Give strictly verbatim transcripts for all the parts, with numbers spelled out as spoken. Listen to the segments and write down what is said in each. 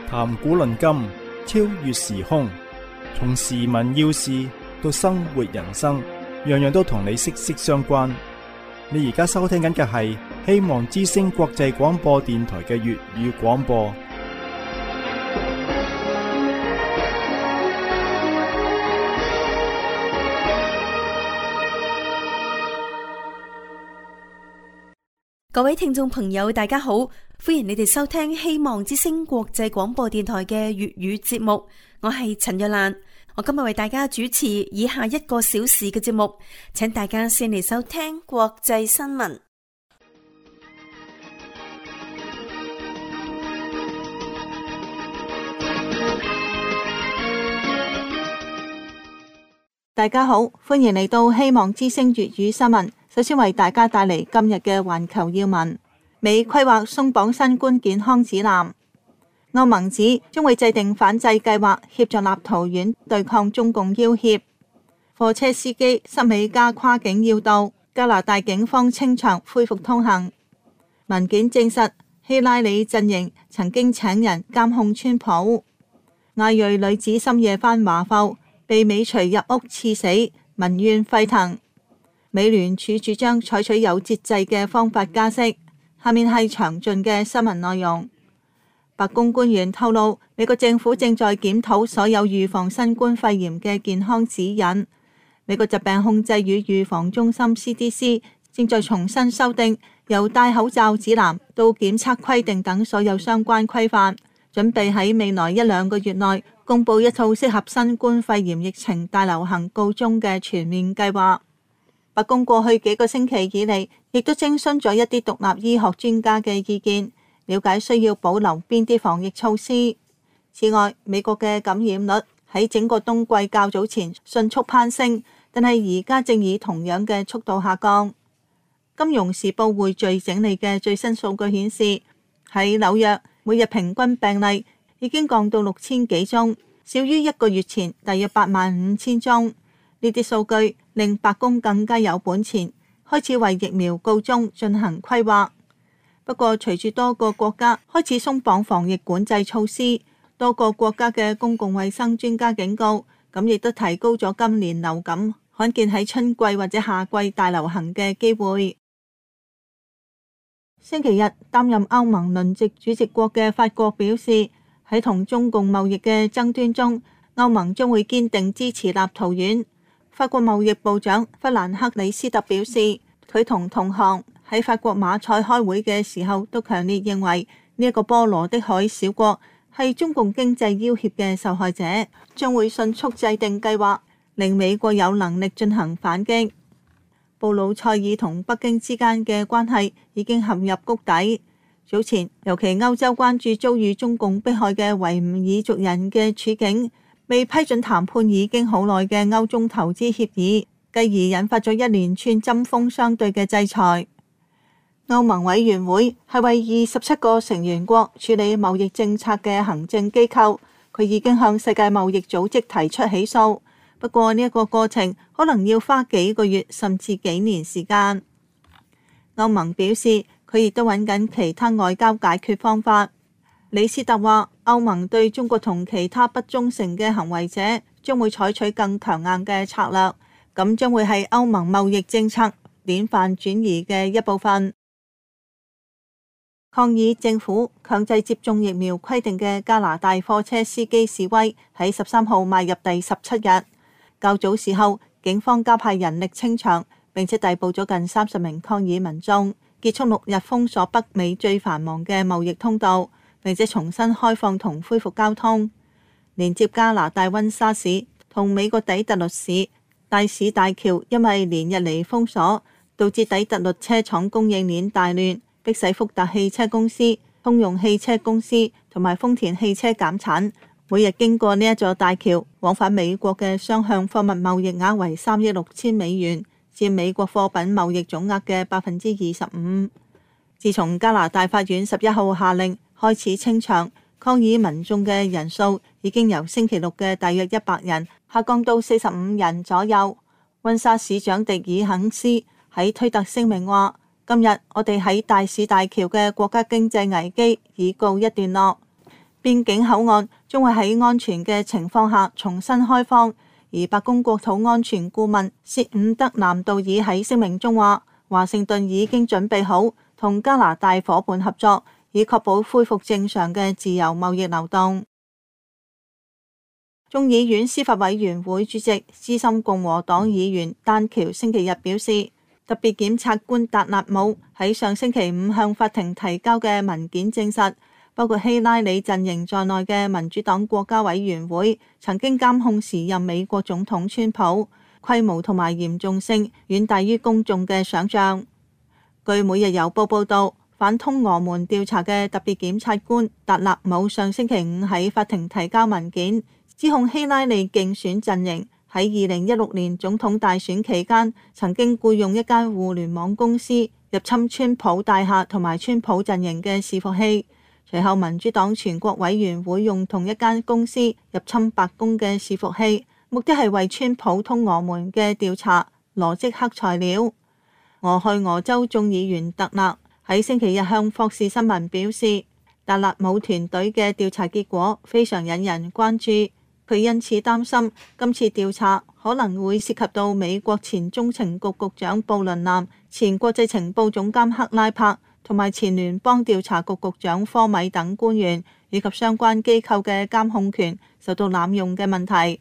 談古論今，超越時空，從時聞要事到生活人生，樣樣都同你息息相關。你而家收聽緊嘅係希望之聲國際廣播電台嘅粵語廣播。 各位聽眾朋友，大家好，歡迎你哋收聽希望之聲國際廣播電台嘅粵語節目。我係陳若蘭，我今日為大家主持以下一個小時嘅節目，請大家先嚟收聽國際新聞。 大家好，歡迎嚟到希望之聲粵語新聞。首先為大家帶嚟今日嘅環球要聞。美規劃鬆綁新冠健康指南。歐盟指將會制定反制計劃，協助立陶宛對抗中共要挾。貨車司機塞美加跨境要道，加拿大警方清場恢復通行。文件證實希拉里陣營曾經請人監控川普。亞裔女子深夜返華埠被尾隨入屋刺死，民怨沸騰。美聯儲主張採取有節制嘅方法加息。下面係詳盡嘅新聞內容。白宮官員透露，美國政府正在檢討所有預防新冠肺炎嘅健康指引。美國疾病控制與預防中心 C D C 正在重新修訂由戴口罩指南到檢測規定等所有相關規範，準備喺未來一兩個月內公布一套適合新冠肺炎疫情大流行告終嘅全面計劃。白宮過去幾個星期以嚟，亦都徵詢咗一啲獨立醫學專家嘅意見，了解需要保留邊啲防疫措施。此外，美國嘅感染率喺整個冬季較早前迅速攀升，但係而家正以同樣嘅速度下降。金融時報匯聚整理嘅最新數據顯示，喺紐約每日平均病例已經降到六千幾宗，少於一個月前大約八萬五千宗。呢啲數據令白宮更加有本錢開始為疫苗告終進行規劃。不過，隨住多個國家開始鬆綁防疫管制措施，多個國家嘅公共衛生專家警告，咁亦都提高咗今年流感罕見喺春季或者夏季大流行嘅機會。星期日，擔任歐盟輪值主席國嘅法國表示，喺同中共貿易嘅爭端中，歐盟將會堅定支持立陶宛。法國貿易部長弗蘭克里斯特表示，佢同同行喺法國馬賽開會嘅時候都強烈認為呢一個波羅的海小國係中共經濟要挾嘅受害者，將會迅速制定計劃，令美國有能力進行反擊。布魯塞爾同北京之間嘅關係已經陷入谷底。早前，尤其歐洲關注遭遇中共迫害嘅維吾爾族人嘅處境，未批准談判已經好耐嘅歐中投資協議，繼而引發咗一連串針鋒相對嘅制裁。歐盟委員會係為二十七個成員國處理貿易政策嘅行政機構，佢已經向世界貿易組織提出起訴。不過呢一個過程可能要花幾個月甚至幾年時間。歐盟表示，佢亦都揾緊其他外交解決方法。李斯特話，歐盟對中國同其他不忠誠嘅行為者將會採取更強硬嘅策略，咁將會係歐盟貿易政策典範轉移嘅一部分。抗議政府強制接種疫苗規定嘅加拿大貨車司機示威喺十三號邁入第十七日。較早時候，警方加派人力清場，並且逮捕咗近三十名抗議民眾，結束六日封鎖北美最繁忙嘅貿易通道，並且重新開放同恢復交通。連接加拿大溫莎市同美國底特律市大使大橋因為連日嚟封鎖，導致底特律車廠供應鏈大亂，迫使福特汽車公司、通用汽車公司同埋豐田汽車減產。每日經過呢一座大橋往返美國嘅雙向貨物貿易額為三億六千美元，佔美國貨品貿易總額嘅百分之二十五。自從加拿大法院十一號下令開始清場，抗議民眾嘅人數已經由星期六嘅大約一百人下降到四十五人左右。溫莎市長迪爾肯斯喺推特聲明話，今日我哋喺大使大橋嘅國家經濟危機已告一段落。 邊境口岸將會喺安全嘅情況下重新開放。而白宮國土安全顧問薛伍德南道爾喺聲明中話，華盛頓已經準備好同加拿大夥伴合作，以確保恢復正常嘅自由貿易流動。眾議院司法委員會主席資深共和黨議員丹喬星期日表示，特別檢察官達納姆喺上星期五向法庭提交嘅文件證實，包括希拉里陣營在內嘅民主黨國家委員會曾經監控時任美國總統川普，規模同埋嚴重性遠大於公眾嘅想象。據每日郵報報道，反通俄門調查嘅特別檢察官達納姆上星期五喺法庭提交文件，指控希拉里競選陣營喺二零一六年總統大選期間曾經僱用一間互聯網公司入侵川普大廈同埋川普陣營嘅伺服器，隨後民主黨全國委員會用同一間公司入侵白宮嘅伺服器，目的係為川普通俄門嘅調查羅織黑材料。俄亥俄州眾議員特勒喺星期日向霍士新聞表示，達納姆團隊嘅調查結果非常引人關注。佢因此擔心今次調查可能會涉及到美國前中情局局長布倫南、前國際情報總監克拉柏同埋前聯邦調查局局長科米等官員以及相關機構嘅監控權受到濫用嘅問題。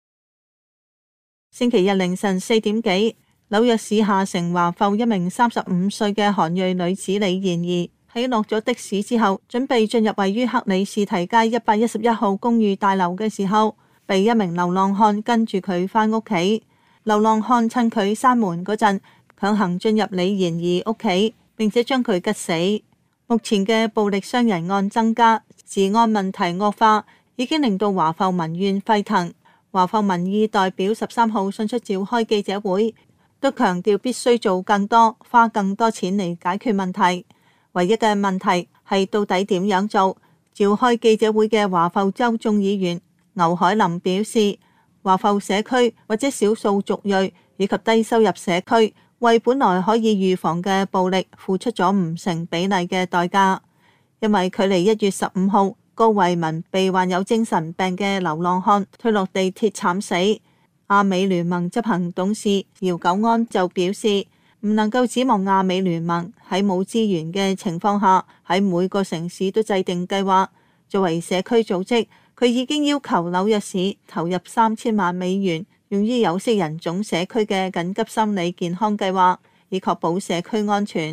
星期日凌晨四點幾，紐約市下城華埠一名三十五歲嘅韓裔女子李妍儀喺落咗的士之後，準備進入位於克里士提街一百一十一號公寓大樓嘅時候，被一名流浪漢跟住佢返屋企。流浪漢趁佢閂門嗰陣，強行進入李妍儀屋企，並且將佢吉死。目前嘅暴力傷人案增加，治安問題惡化，已經令到華埠民怨沸騰。華埠民意代表十三號迅速召開記者會，都強調必須做更多，花更多錢嚟解決問題。唯一嘅問題係到底點樣做？召開記者會嘅華埠州眾議員牛海林表示，華埠社區或者少數族裔以及低收入社區為本來可以預防嘅暴力付出咗唔成比例嘅代價，因為距離一月十五號高慧文被患有精神病嘅流浪漢推落地鐵慘死，亞美聯盟執行董事姚久安就表示，唔能夠指望亞美聯盟喺冇資源嘅情況下喺每個城市都制定計劃。作為社區組織，佢已經要求紐約市投入三千萬美元用於有色人種社區嘅緊急心理健康計劃，以確保社區安全。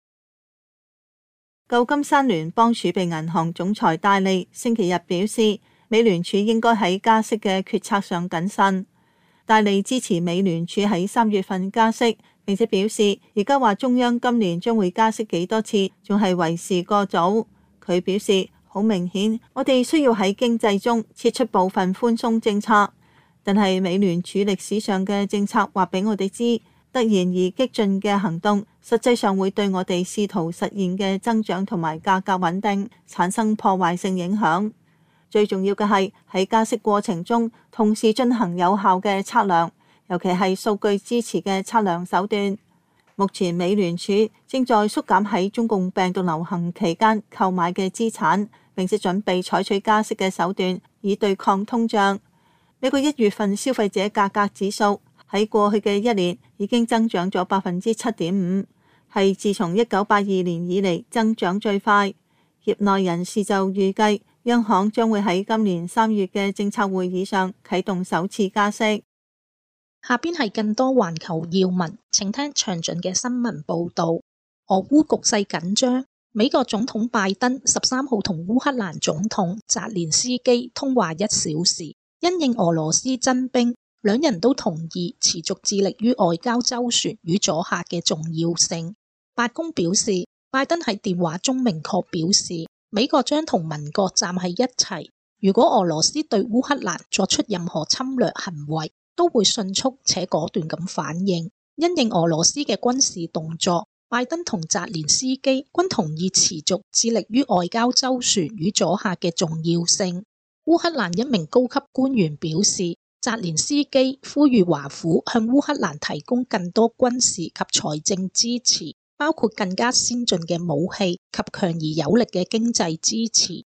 舊金山聯邦儲備銀行總裁戴利星期日表示，美聯儲應該喺加息嘅決策上謹慎。戴利支持美聯儲喺三月份加息，並且表示而家話中央今年將會加息幾多次，仲係為時過早。佢表示，好明顯，我哋需要喺經濟中撤出部分寬鬆政策，但係美聯儲歷史上嘅政策話俾我哋知，突然而激進嘅行動實際上會對我哋試圖實現嘅增長同埋價格穩定產生破壞性影響。最重要嘅係喺加息過程中同時進行有效嘅測量，尤其係數據支持嘅測量手段。目前美聯儲正在縮減喺中共病毒流行期間購買嘅資產，並且準備採取加息嘅手段以對抗通脹。美國一月份消費者價格指數喺過去嘅一年已經增長咗百分之七點五，係自從一九八二年以嚟增長最快。業內人士就預計，央行將會喺今年三月嘅政策會議上啟動首次加息。 下邊係更多環球要聞，請聽詳盡嘅新聞報道。俄烏局勢緊張，美國總統拜登十三號同烏克蘭總統澤連斯基通話一小時，因應俄羅斯增兵，兩人都同意持續致力於外交周旋與阻嚇嘅重要性。白宮表示，拜登喺電話中明確表示，美國將同盟國站喺一齊，如果俄羅斯對烏克蘭作出任何侵略行為，都會迅速且果斷咁反應。因應俄羅斯嘅軍事動作，拜登同澤連斯基均同意持續致力於外交周旋與阻嚇嘅重要性。烏克蘭一名高級官員表示，澤連斯基呼籲華府向烏克蘭提供更多軍事及財政支持，包括更加先進嘅武器及強而有力嘅經濟支持。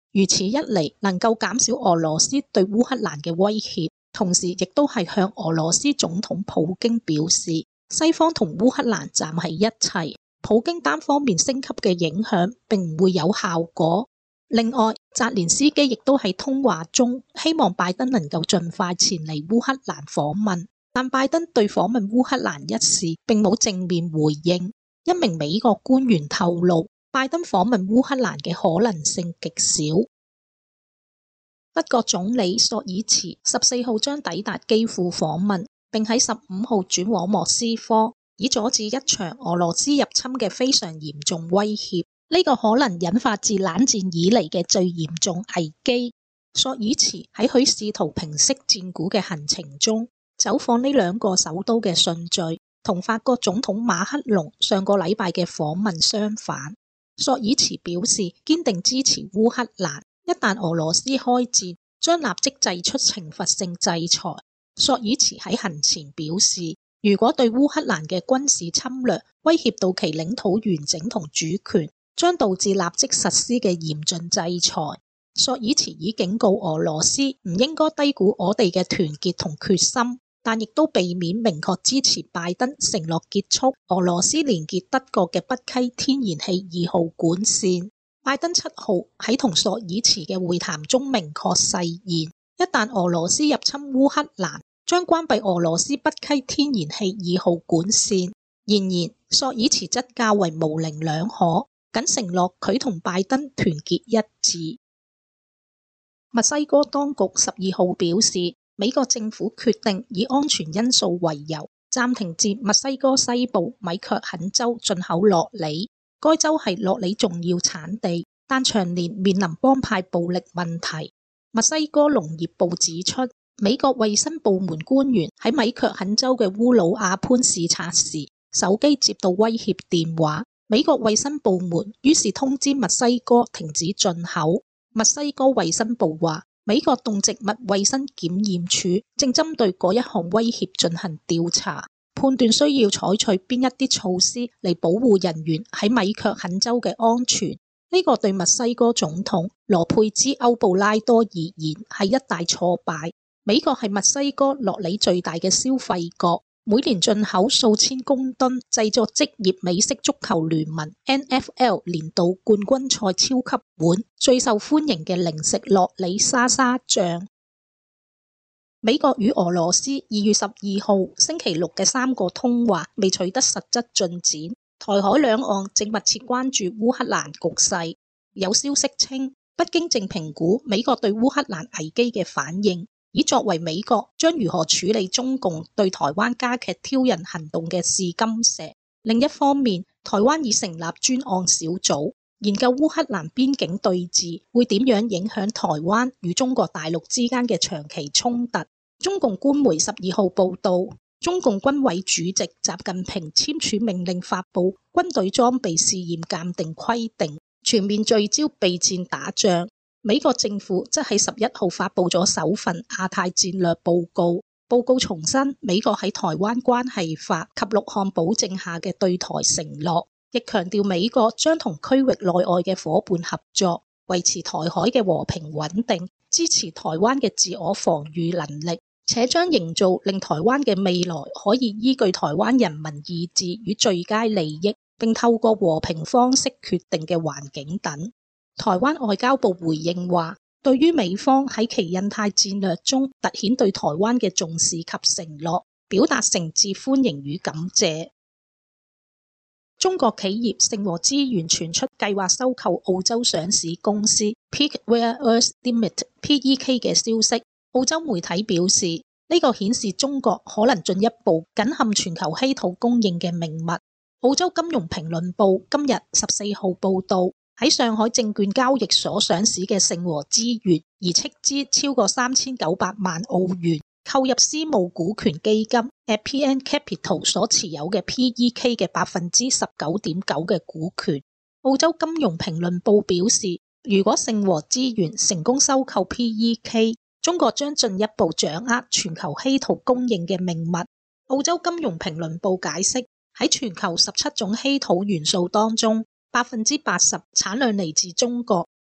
如此一嚟，能夠減少俄羅斯對烏克蘭嘅威脅，同時亦都係向俄羅斯總統普京表示，西方同烏克蘭站喺一齊，普京單方面升級嘅影響並唔會有效果。另外，澤連斯基亦都喺通話中希望拜登能夠盡快前嚟烏克蘭訪問，但拜登對訪問烏克蘭一事並冇正面回應。一名美國官員透露，拜登訪問烏克蘭嘅可能性極少。德國總理朔爾茨十四號將抵達基輔訪問，並喺十五號轉往莫斯科，以阻止一場俄羅斯入侵嘅非常嚴重威脅。呢、這個可能引發自冷戰以嚟嘅最嚴重危機。朔爾茨喺佢試圖平息戰鼓嘅行程中，走訪呢兩個首都嘅順序，同法國總統馬克龍上個禮拜嘅訪問相反。朔爾茨表示堅定支持烏克蘭，一旦俄羅斯開戰，將立即祭出懲罰性制裁。朔爾茨喺行前表示，如果對烏克蘭嘅軍事侵略威脅到其領土完整同主權，將導致立即實施嘅嚴峻制裁。朔爾茨已警告俄羅斯唔應該低估我哋嘅團結同決心，但亦都避免明確支持拜登承諾結束俄羅斯連結德國嘅北溪天然氣二號管線。拜登七號喺同朔爾茨嘅會談中明確誓言，一旦俄羅斯入侵烏克蘭，將關閉俄羅斯北溪天然氣二號管線。然而，朔爾茨則較為模棱兩可，僅承諾佢同拜登團結一致。墨西哥當局十二號表示，美國政府決定以安全因素為由，暫停自墨西哥西部米卻肯州進口酪梨。該州係酪梨重要產地，但長年面臨幫派暴力問題。墨西哥農業部指出，美國衛生部門官員喺米卻肯州嘅烏魯亞潘視察時，手機接到威脅電話。美國衛生部門於是通知墨西哥停止進口。墨西哥衛生部話，美國動植物衛生檢驗署正針對嗰一項威脅進行調查，判斷需要採取邊一啲措施嚟保護人員喺米卻肯州嘅安全。呢、這個對墨西哥總統羅佩茲歐布拉多而言係一大挫敗。美國係墨西哥酪梨最大嘅消費國，每年進口數千公噸製作職業美式足球聯盟 N F L 年度冠軍賽超級碗最受歡迎嘅零食酪梨沙沙醬。美國與俄羅斯二月十二號星期六嘅三個通話未取得實質進展，台海兩岸正密切關注烏克蘭局勢。有消息稱，北京正評估美國對烏克蘭危機嘅反應，以作為美國將如何處理中共對台灣加劇挑釁行動嘅試金石。另一方面，台灣已成立專案小組，研究烏克蘭邊境對峙會點樣影響台灣與中國大陸之間嘅長期衝突。中共官媒十二號報道，中共軍委主席習近平簽署命令，發布軍隊裝備試驗鑑定規定，全面聚焦備戰打仗。美國政府則喺十一號發布咗首份亞太戰略報告，報告重申美國喺台灣關係法及六項保證下嘅對台承諾，亦強調美國將同區域內外嘅夥伴合作，維持台海嘅和平穩定，支持台灣嘅自我防禦能力，且將營造令台灣嘅未來可以依據台灣人民意志與最佳利益，並透過和平方式決定嘅環境等。台灣外交部回應話，對於美方喺其印太戰略中凸顯對台灣嘅重視及承諾，表達誠摯歡迎與感謝。中國企業勝和資源傳出計劃收購澳洲上市公司 Peak Rare Earths Limited P E K 嘅消息，澳洲媒體表示，呢、這個顯示中國可能進一步緊陷全球稀土供應嘅命脈。澳洲金融評論報今日十四號報道，喺上海證券交易所上市嘅勝和資源而斥資超過三千九百萬澳元購入私募股權基金 Appian Capital 所持有嘅 P E K 嘅百分之十九點九嘅股權。澳洲金融評論報表示，如果勝和資源成功收購 P E K， 中國將進一步掌握全球稀土供應嘅命脈。澳洲金融評論報解釋，喺全球十七種稀土元素當中，百分之八十產量嚟自中國，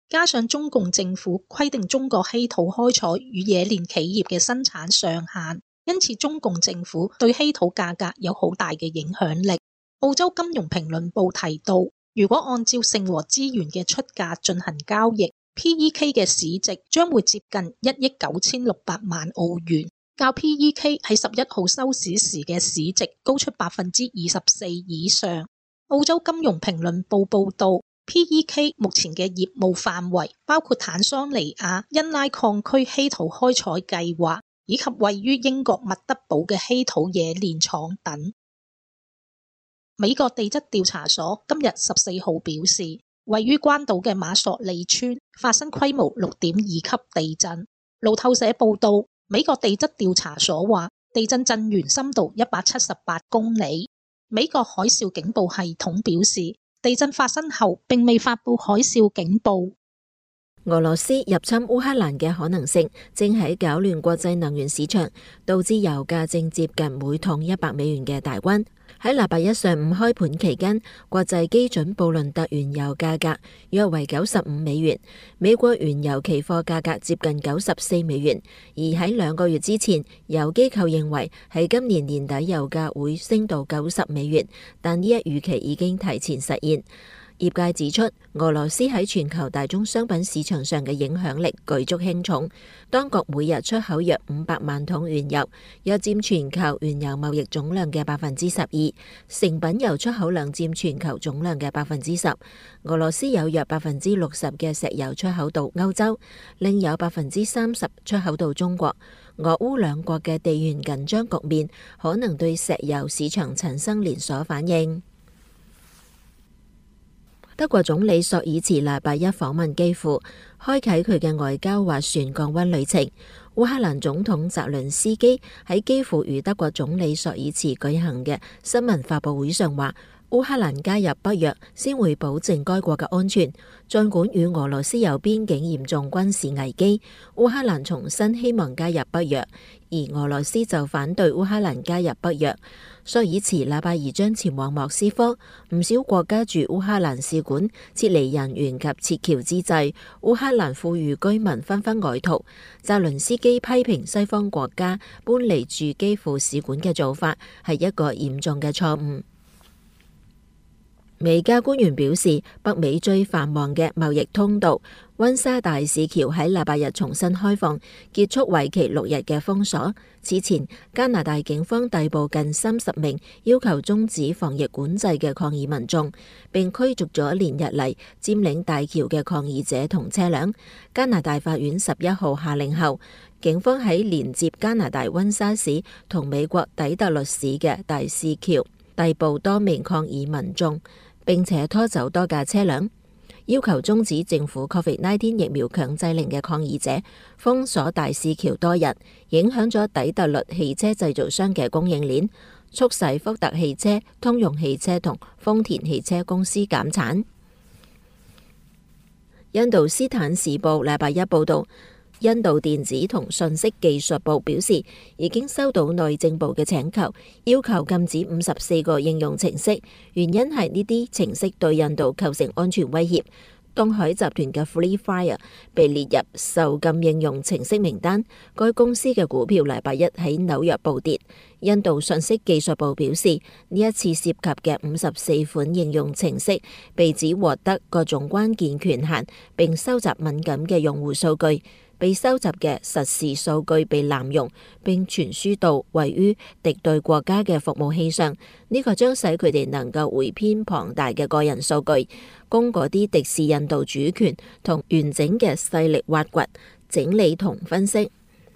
加上中共政府規定中國稀土開採與冶煉企業嘅生產上限，因此中共政府對稀土價格有好大嘅影響力。澳洲金融評論報提到，如果按照盛和資源嘅出價進行交易， P E K 嘅市值將會接近一億九千六百萬澳元，較 P E K 喺十一號收市時嘅市值高出百分之二十四以上。澳洲金融評論報報道， P E K 目前嘅業務範圍包括坦桑尼亞恩拉礦區稀土開採計劃，以及位於英國密德堡嘅稀土冶煉廠等。美國地質調查所今日十四號表示，位於關島嘅馬索利村發生規模六點二級地震。路透社報道，美國地質調查所話，地震震源深度一百七十八公里。美國海嘯警報系統表示，地震發生後並未發布海嘯警報。 俄羅斯入侵烏克蘭嘅可能性正喺攪亂國際能源市場，導致油價正接近每桶一百美元嘅大關。喺禮拜一上午開盤期間，國際基準布倫特原油價格約為九十五美元，美國原油期貨價格接近九十四美元。而喺兩個月之前，油機構認為喺今年年底油價會升到九十美元，但呢一預期已經提前實現。業界指出，俄羅斯喺全球大宗商品市場上嘅影響力舉足輕重。當國每日出口約五百萬桶原油，約佔全球原油貿易總量嘅百分之十二；成品油出口量佔全球總量嘅百分之十。俄羅斯有約百分之六十嘅石油出口到歐洲，另有百分之三十出口到中國。俄烏兩國嘅地緣緊張局面可能對石油市場產生連鎖反應。德國總理朔爾茨禮拜一訪問基輔，開啟佢嘅外交斡旋降溫旅程。烏克蘭總統澤倫斯基喺基輔與德國總理朔爾茨舉行嘅新聞發佈會上話，烏克蘭加入北約先會保證該國嘅安全。儘管與俄羅斯有邊境嚴重軍事危機，烏克蘭重新希望加入北約，而俄羅斯就反對烏克蘭加入北約。朔爾茨禮拜二將前往莫斯科，唔少國家駐烏克蘭使館撤離人員及撤僑之際，烏克蘭富裕居民紛紛外逃。澤倫斯基批評西方國家搬離駐基輔使館嘅做法係一個嚴重嘅錯誤。美加官員表示，北美最繁忙嘅貿易通道溫莎大使橋喺禮拜日重新開放，結束為期六日嘅封鎖。此前，加拿大警方逮捕近三十名要求終止防疫管制嘅抗議民眾，並驅逐咗連日嚟佔領大橋嘅抗議者同車輛。加拿大法院十一號下令後，警方喺連接加拿大溫莎市同美國底特律市嘅大使橋逮捕多名抗議民眾，並且拖走多架車輛。要求終止政府 Covid 十九 疫苗強制令嘅抗議者封鎖大使橋多日，影響咗底特律汽車製造商嘅供應鏈，促使福特汽車、通用汽車同豐田汽車公司減產。印度斯坦時報禮拜一報道，印度電子同信息技術部表示，已經收到內政部嘅請求，要求禁止五十四個應用程式，原因係呢啲程式對印度構成安全威脅。東海集團嘅 Free Fire 被列入受禁應用程式名單，該公司嘅股票禮拜一喺紐約暴跌。印度信息技術部表示，呢一次涉及嘅五十四款應用程式被指獲得各種關鍵權限，並收集敏感嘅用戶數據。被收集嘅實時數據被濫用，並傳輸到位於敵對國家嘅服務器上。呢個將使佢哋能夠匯編龐大嘅個人數據，供嗰啲敵視印度主權同完整嘅勢力挖掘、整理同分析。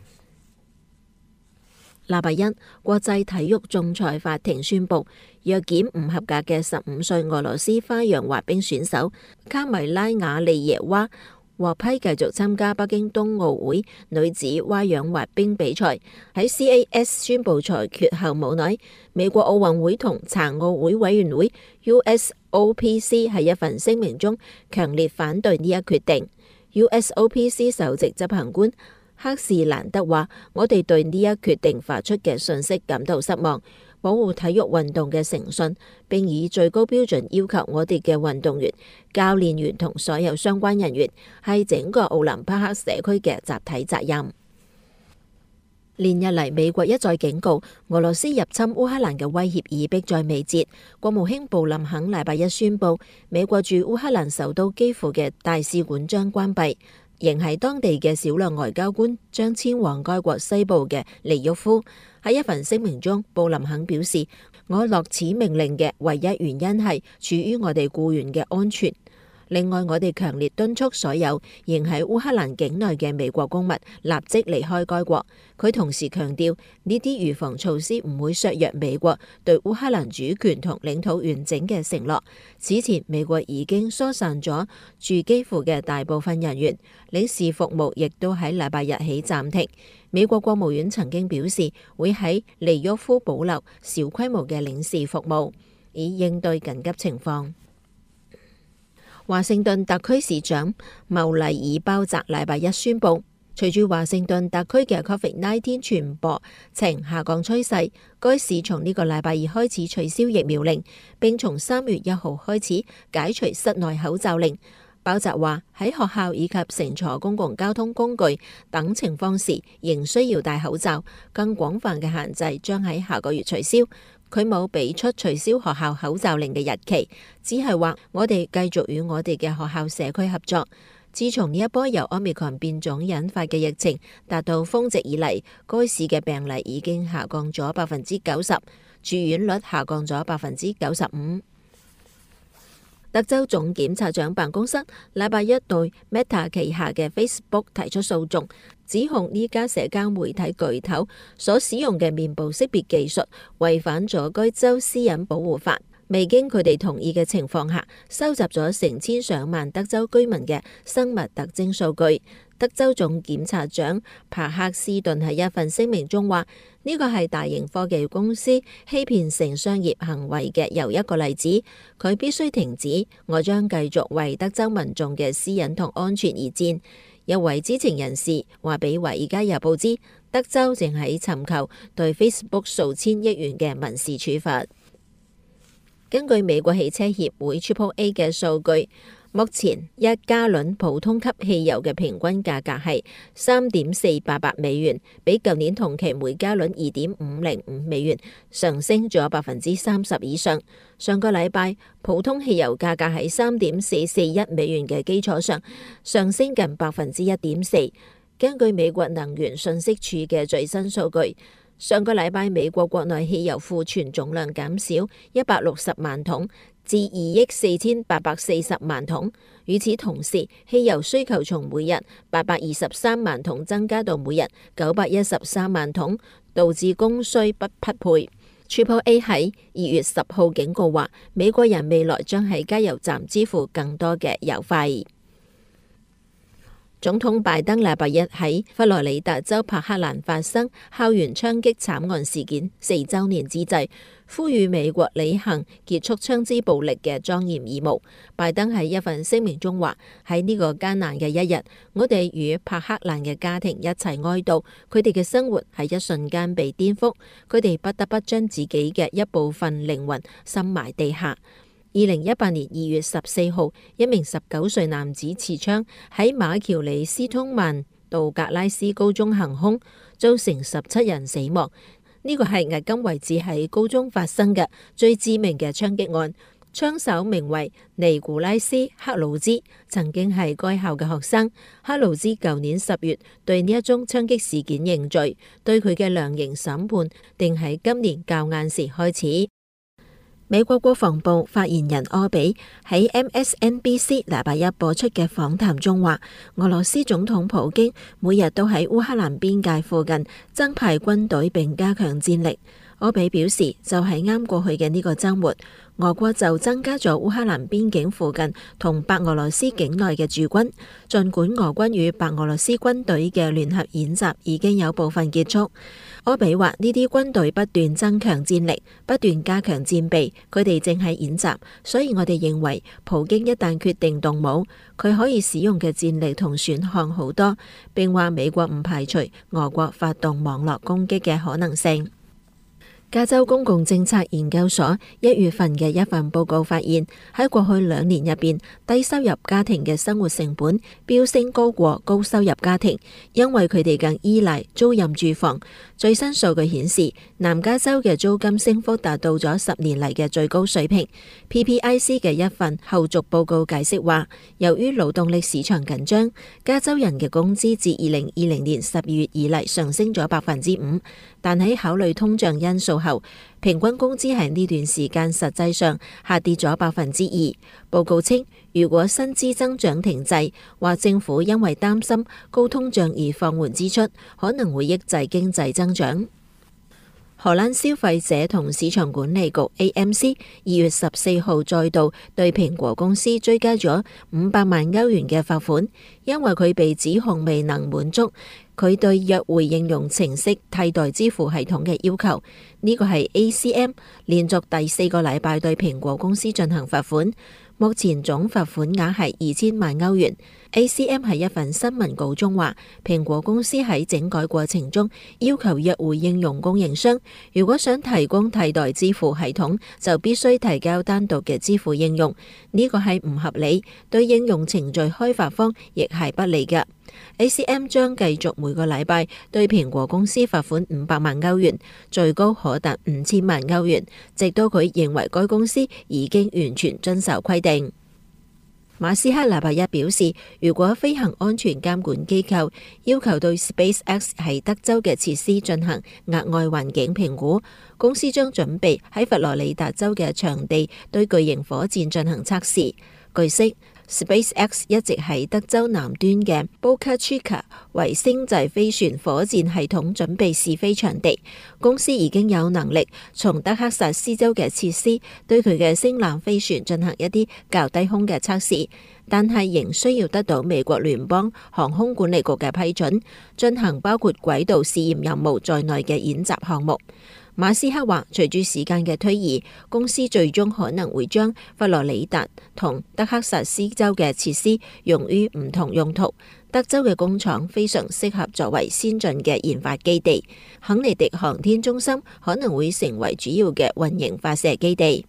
禮拜一，國際體育仲裁法庭宣布，藥檢唔合格嘅十五歲俄羅斯花樣滑冰選手卡米拉瓦利耶娃獲批繼續參加北京冬奧會女子花樣滑冰比賽。喺 C A S 宣布裁決後冇耐，美國奧運會同殘奧會委員會 U S O P C 喺一份聲明中強烈反對呢一決定。U S O P C 首席執行官克士蘭德話：我哋對呢一決定發出嘅信息感到失望。 保護體育運動嘅誠信，並以最高標準要求我哋嘅運動員、教練員同所有相關人員，係整個奧林匹克社區嘅集體責任。連日嚟，美國一再警告俄羅斯入侵烏克蘭嘅威脅已迫在眉睫。國務卿布林肯禮拜一宣布，美國駐烏克蘭首都基輔嘅大使館將關閉，仍係當地嘅少量外交官將遷往該國西部嘅尼沃夫。喺一份聲明中，布林肯表示，我落此命令嘅唯一原因係處於我哋僱員嘅安全。另外，我哋強烈敦促所有仍喺烏克蘭境內嘅美國公民立即離開該國。佢同時強調，呢啲預防措施唔會削弱美國對烏克蘭主權同領土完整嘅承諾。此前，美國已經疏散咗駐基輔嘅大部分人員，領事服務亦都喺禮拜日起暫停。美國國務院曾經表示，會喺尼沃夫保留小規模嘅領事服務，以應對緊急情況。華盛頓特區市長茂麗爾鮑澤禮拜一宣布，隨住華盛頓特區嘅 Covid 十九 傳播呈下降趨勢，該市從呢個禮拜二開始取消疫苗令，並從三月一號開始解除室內口罩令。鮑澤話喺學校以及乘坐公共交通工具等情況時，仍需要戴口罩。更廣泛嘅限制將喺下個月取消。佢冇俾出取消學校口罩令嘅日期，只係話我哋繼續與我哋嘅學校社區合作。自從呢一波由 Omicron 變種引發嘅疫情達到峰值以嚟，該市嘅病例已經下降咗百分之九十，住院率下降咗百分之九十五。德州總檢察長辦公室禮拜一對 Meta 旗下嘅 Facebook 提出訴訟，指控呢家社交媒體巨頭所使用嘅面部識別技術違反咗該州私隱保護法，未經佢哋同意嘅情況下，收集咗成千上萬德州居民嘅生物特徵數據。德州總檢察長帕克斯頓喺一份聲明中話：呢個係大型科技公司欺騙性商業行為嘅又一個例子，佢必須停止。我將繼續為德州民眾嘅私隱同安全而戰。一位知情人士話俾《華爾街日報》知，德州正喺尋求對 Facebook 數千億元嘅民事處罰。根據美國汽車協會 Triple A 嘅數據，目前一加侖普通級汽油嘅平均價格係三點四八八美元，比舊年同期每加侖二點五零五美元上升咗百分之三十以上。上個禮拜普通汽油價格喺三點四四一美元嘅基礎上上升近百分之一點四。根據美國能源信息處嘅最新數據，上個禮拜美國國內汽油庫存總量減少一百六十萬桶，至二億四千八百四十萬桶。與此同時，汽油需求從每日八百二十三萬桶增加到每日九百一十三萬桶，導致供需不匹配。Triple A 喺二月十號警告話，美國人未來將喺加油站支付更多嘅油費。總統拜登禮拜一喺佛羅里達州柏克蘭發生校園槍擊慘案事件四週年之際，呼籲美國履行結束槍支暴力嘅莊嚴義務。拜登喺一份聲明中話：喺呢個艱難嘅一日，我哋與柏克蘭嘅家庭一齊哀悼，佢哋嘅生活喺一瞬間被顛覆，佢哋不得不將自己嘅一部分靈魂深埋地下。二零一八年二月十四號，一名十九歲男子持槍喺馬喬里斯通曼道格拉斯高中行兇，造成十七人死亡。呢個係迄今為止喺高中發生嘅最致命嘅槍擊案。槍手名為尼古拉斯克魯茲，曾經係該校嘅學生。克魯茲舊年十月對呢一宗槍擊事件認罪，對佢嘅量刑審判定喺今年較晏時開始。美國國防部發言人柯比喺 M S N B C 禮拜一播出嘅訪談中話，俄羅斯總統普京每日都喺烏克蘭邊界附近增派軍隊並加強戰力。柯比表示，就喺啱過去嘅呢個週末，俄國就增加咗烏克蘭邊境附近同白俄羅斯境內嘅駐軍。儘管俄軍與白俄羅斯軍隊嘅聯合演習已經有部分結束，柯比話呢啲軍隊不斷增強戰力，不斷加強戰備，佢哋正係演習，所以我哋認為普京一旦決定動武，佢可以使用嘅戰力同選項好多。並話美國唔排除俄國發動網絡攻擊嘅可能性。 加州公共政策研究所一月份嘅一份報告發現，喺過去兩年入邊，低收入家庭嘅生活成本飆升高過高收入家庭，因為佢哋更依賴租賃住房。最新數據顯示，南加州嘅租金升幅達到咗十年嚟嘅最高水平。P P I C 嘅一份後續報告解釋話，由於勞動力市場緊張，加州人嘅工資自二零二零年十二月以嚟上升咗百分之五，但喺考慮通脹因素後，平均工資喺呢段時間實際上下跌咗百分之二。報告稱，如果薪資增長停滯，或政府因為擔心高通脹而放緩支出，可能會抑制經濟增長。荷蘭消費者同市場管理局 A M C 二月十四號再度對蘋果公司追加咗五百萬歐元嘅罰款，因為佢被指控未能滿足佢對約會應用程式替代支付系統嘅要求。呢個係 A C M 連續第四個禮拜對蘋果公司進行罰款，目前總罰款額係二千萬歐元。A C M 喺一份新聞稿中話，蘋果公司喺整改過程中要求約會應用供應商，如果想提供替代支付系統，就必須提交單獨嘅支付應用。呢個係唔合理，對應用程序開發方亦係不利嘅。A C M 將繼續每個禮拜對蘋果公司罰款五百萬歐元，最高可達五千萬歐元，直到佢認為該公司已經完全遵守規定。馬斯克禮拜一表示，如果飛行安全監管機構要求對 SpaceX 喺德州嘅設施進行額外環境評估，公司將準備喺佛羅里達州嘅場地對巨型火箭進行測試。據悉，SpaceX 一直喺德州南端嘅 Boca Chica 為星際飛船火箭系統準備試飛場地。公司已經有能力從德克薩斯州嘅設施對佢嘅星艦飛船進行一啲較低空嘅測試，但係仍需要得到美國聯邦航空管理局嘅批准，進行包括軌道試驗任務在內嘅演習項目。馬斯克話，隨住時間嘅推移，公司最終可能會將佛羅里達同德克薩斯州嘅設施用於唔同用途。德州嘅工廠非常適合作為先進嘅研發基地，肯尼迪航天中心可能會成為主要嘅運營發射基地。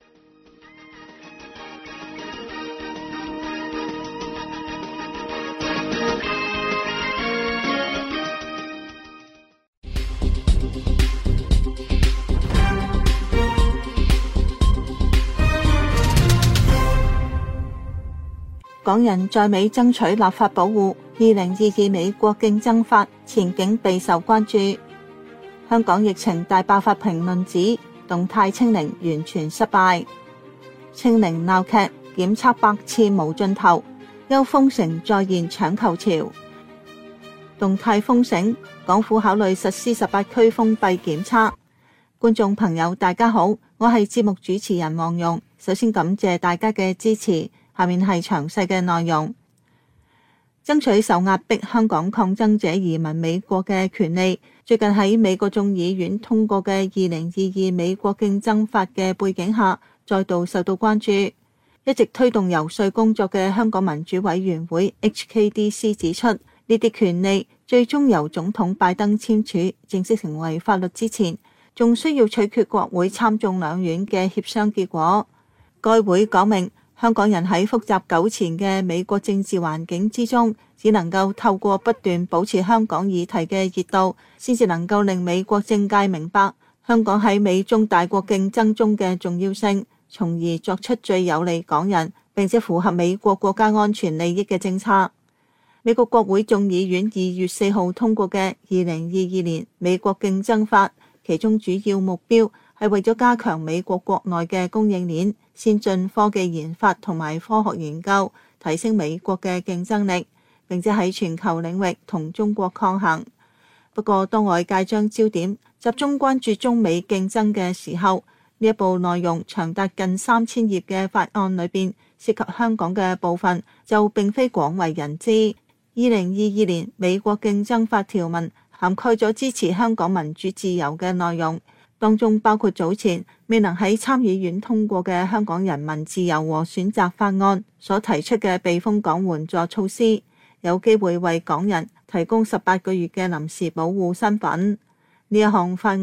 港人在美爭取立法保護，二零二二美國競爭法前景備受關注。香港疫情大爆發評論指動態清零完全失敗，清零鬧劇檢測百次無盡頭，又封城再現搶購潮。動態封城，港府考慮實施十八區封閉檢測。觀眾朋友大家好，我係節目主持人黃蓉，首先感謝大家嘅支持。下面係詳細嘅內容。爭取受壓迫香港抗爭者移民美國嘅權利，最近喺美國眾議院通過嘅二零二二美國競爭法嘅背景下，再度受到關注。一直推動遊說工作嘅香港民主委員會 H K D C 指出，呢啲權利最終由總統拜登簽署，正式成為法律之前，仲需要取決國會參眾兩院嘅協商結果。該會講明，香港人喺複雜糾纏嘅美國政治環境之中，只能夠透過不斷保持香港議題嘅熱度，先至能夠令美國政界明白香港喺美中大國競爭中嘅重要性，從而作出最有利港人並且符合美國國家安全利益嘅政策。美國國會眾議院二月四號通過嘅二零二二年美國競爭法，其中主要目標係為咗加強美國國內嘅供應鏈、先進科技研發同埋科學研究，提升美國嘅競爭力，並且喺全球領域同中國抗衡。不過，當外界將焦點集中關注中美競爭嘅時候，呢一部內容長達近三千頁嘅法案裏邊，涉及香港嘅部分就並非廣為人知。二零二二年美國競爭法條文涵蓋咗支持香港民主自由嘅內容。當中包括早前未能喺參議院通過嘅香港人民自由和選擇法案所提出嘅避風港援助措施，有機會為港人提供十八個月嘅臨時保護身份。呢一項法案無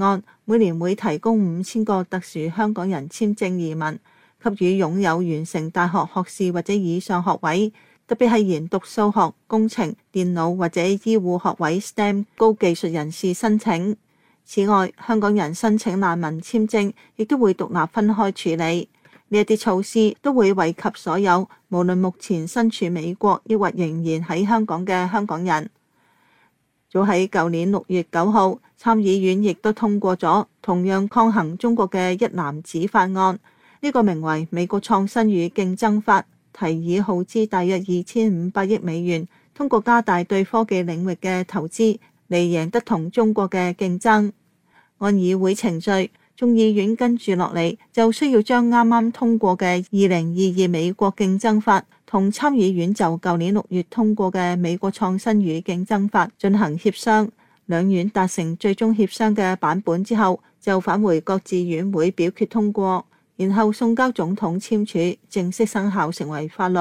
每年會提供五千個特殊香港人簽證移民，給予擁有完成大學學士或者以上學位，特別係研讀數學、工程、電腦或者醫護學位 S T E M 高技術人士申請。此外，香港人申請難民簽證亦都會獨立分開處理。呢一啲措施都會惠及所有無論目前身處美國抑或仍然喺香港嘅香港人。早喺舊年六月九號，參議院亦都通過咗同樣抗衡中國嘅一籃子法案，呢、這個名為《美國創新與競爭法》，提議耗資大約二千五百億美元，通過加大對科技領域嘅投資嚟贏得同中國嘅競爭。按議會程序，眾議院跟住落嚟就需要將啱啱通過嘅二零二二美國競爭法同參議院就舊年六月通過嘅美國創新與競爭法進行協商。兩院達成最終協商嘅版本之後，就返回各自院會表決通過，然後送交總統簽署，正式生效成為法律。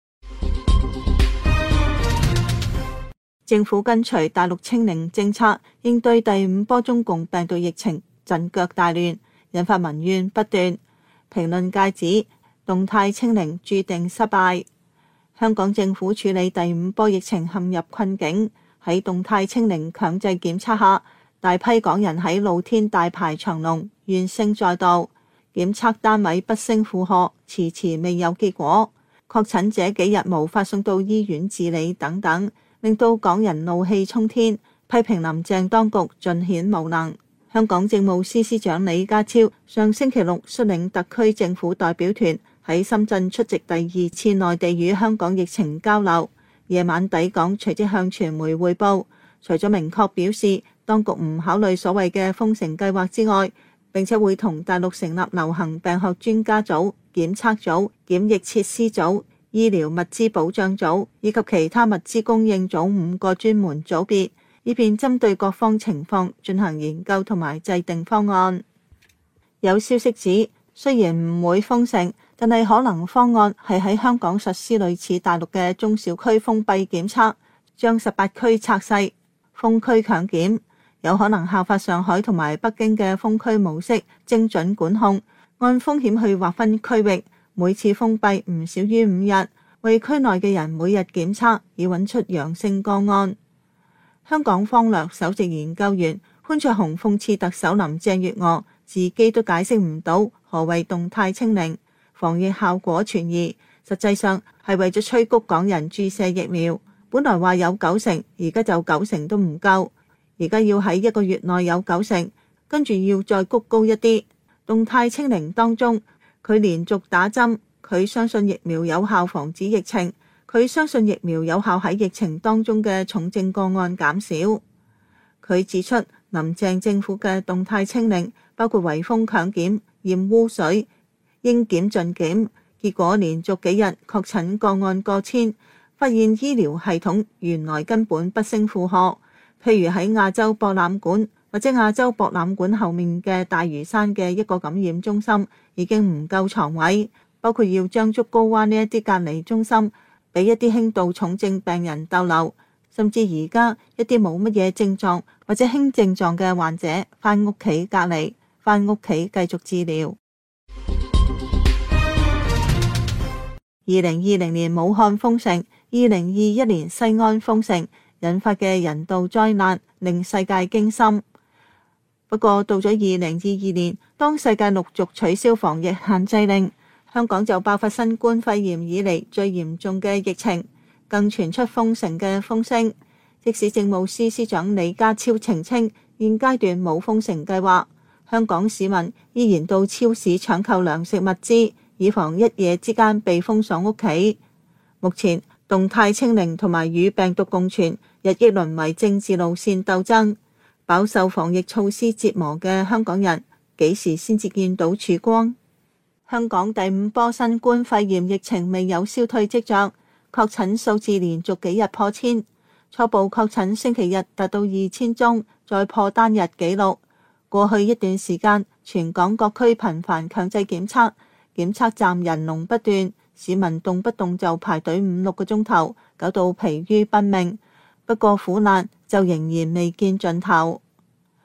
政府跟隨大陸清零政策，應對第五波中共病毒疫情，陣腳大亂，引發民怨不斷。評論界指動態清零注定失敗。香港政府處理第五波疫情陷入困境，喺動態清零強制檢測下，大批港人喺露天大排長龍，怨聲載道。檢測單位不勝負荷，遲遲未有結果。確診者幾日無法送到醫院治理等等，令到港人怒氣沖天，批評林鄭當局盡顯無能。香港政務司司長李家超上星期六率領特區政府代表團喺深圳出席第二次內地與香港疫情交流，夜晚抵港隨即向傳媒匯報，除咗明確表示當局唔考慮所謂嘅封城計劃之外，並且會同大陸成立流行病學專家組、檢測組、檢疫設施組、醫療物資保障組以及其他物資供應組五個專門組別，以便針對各方情況進行研究同埋制定方案。有消息指，雖然唔會封城，但係可能方案係喺香港實施類似大陸嘅中小區封閉檢測，將十八區拆細，封區強檢，有可能效法上海同埋北京嘅封區模式，精準管控，按風險去劃分區域，每次封閉唔少於五日，為區內嘅人每日檢測，以揾出陽性個案。香港方略首席研究員潘焯鴻諷刺特首林鄭月娥自己都解釋唔到何謂動態清零，防疫效果存疑，實際上係為咗催谷港人注射疫苗。本來話有九成，而家就九成都唔夠，而家要喺一個月內有九成，跟住要再谷高一啲。動態清零當中，佢連續打針，佢相信疫苗有效防止疫情，佢相信疫苗有效喺疫情當中嘅重症個案減少。佢指出，林鄭政府嘅動態清零包括圍封強檢、驗污水、應檢盡檢，結果連續幾日確診個案過千，發現醫療系統原來根本不勝負荷。譬如喺亞洲博覽館或者亞洲博覽館後面嘅大嶼山嘅一個感染中心已經唔夠床位，包括要將竹篙灣呢一啲隔離中心俾一啲輕度重症病人逗留，甚至而家一啲冇乜嘢症狀或者輕症狀嘅患者返屋企隔離，返屋企繼續治療。二零二零年武漢封城，二零二一年西安封城，引發嘅人道災難令世界驚心。不過到咗二零二二年，當世界陸續取消防疫限制令，香港就爆發新冠肺炎以嚟最嚴重嘅疫情，更傳出封城嘅風聲。即使政務司司長李家超澄清現階段冇封城計劃，香港市民依然到超市搶購糧食物資，以防一夜之間被封鎖屋企。目前動態清零同埋與病毒共存日益淪為政治路線鬥爭，飽受防疫措施折磨嘅香港人幾時先至見到曙光？香港第五波新冠肺炎疫情未有消退跡象，確診數字連續幾日破千，初步確診星期日達到二千宗，再破單日紀錄。過去一段時間，全港各區頻繁強制檢測，檢測站人龍不斷，市民動不動就排隊五六個鐘頭，搞到疲於奔命。不過苦難就仍然未見盡頭。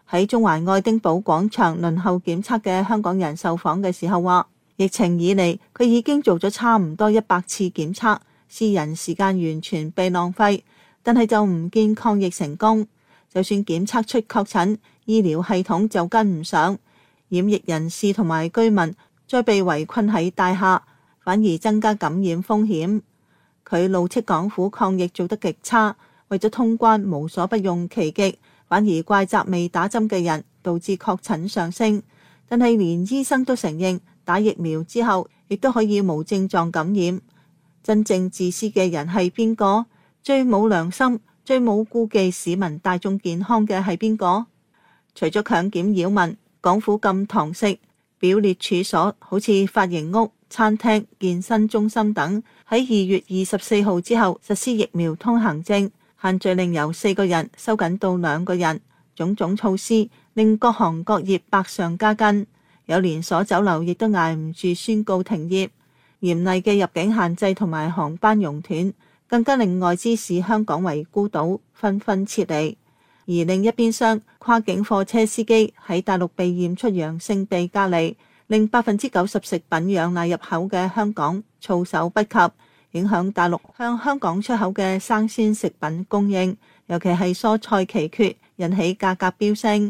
喺中環愛丁堡廣場輪候檢測嘅香港人受訪嘅時候話，疫情以嚟佢已經做咗差唔多一百次檢測，私人時間完全被浪費，但係就唔見抗疫成功。就算檢測出確診，醫療系統就跟唔上，染疫人士同埋居民再被圍困喺大廈，反而增加感染風險。佢怒斥港府抗疫做得極差，為咗通關無所不用其極，反而怪責未打針嘅人，導致確診上升。但係連醫生都承認，打疫苗之後亦都可以無症狀感染。真正自私嘅人係邊個？最冇良心、最冇顧忌市民大眾健康嘅係邊個？除咗強檢擾民，港府禁堂食、表列處所，好似髮型屋、餐廳、健身中心等，喺二月二十四號之後實施疫苗通行證，限聚令由四個人收緊到兩個人，種種措施令各行各業百上加斤。有連鎖酒樓亦都捱唔住，宣告停業。嚴厲嘅入境限制同埋航班熔斷，更加令外資視香港為孤島，紛紛撤離。而另一邊廂，跨境貨車司機喺大陸被驗出陽性被隔離，令百分之九十食品養奶入口嘅香港措手不及，影響大陸向香港出口嘅生鮮食品供應，尤其係蔬菜奇缺，引起價格飆升。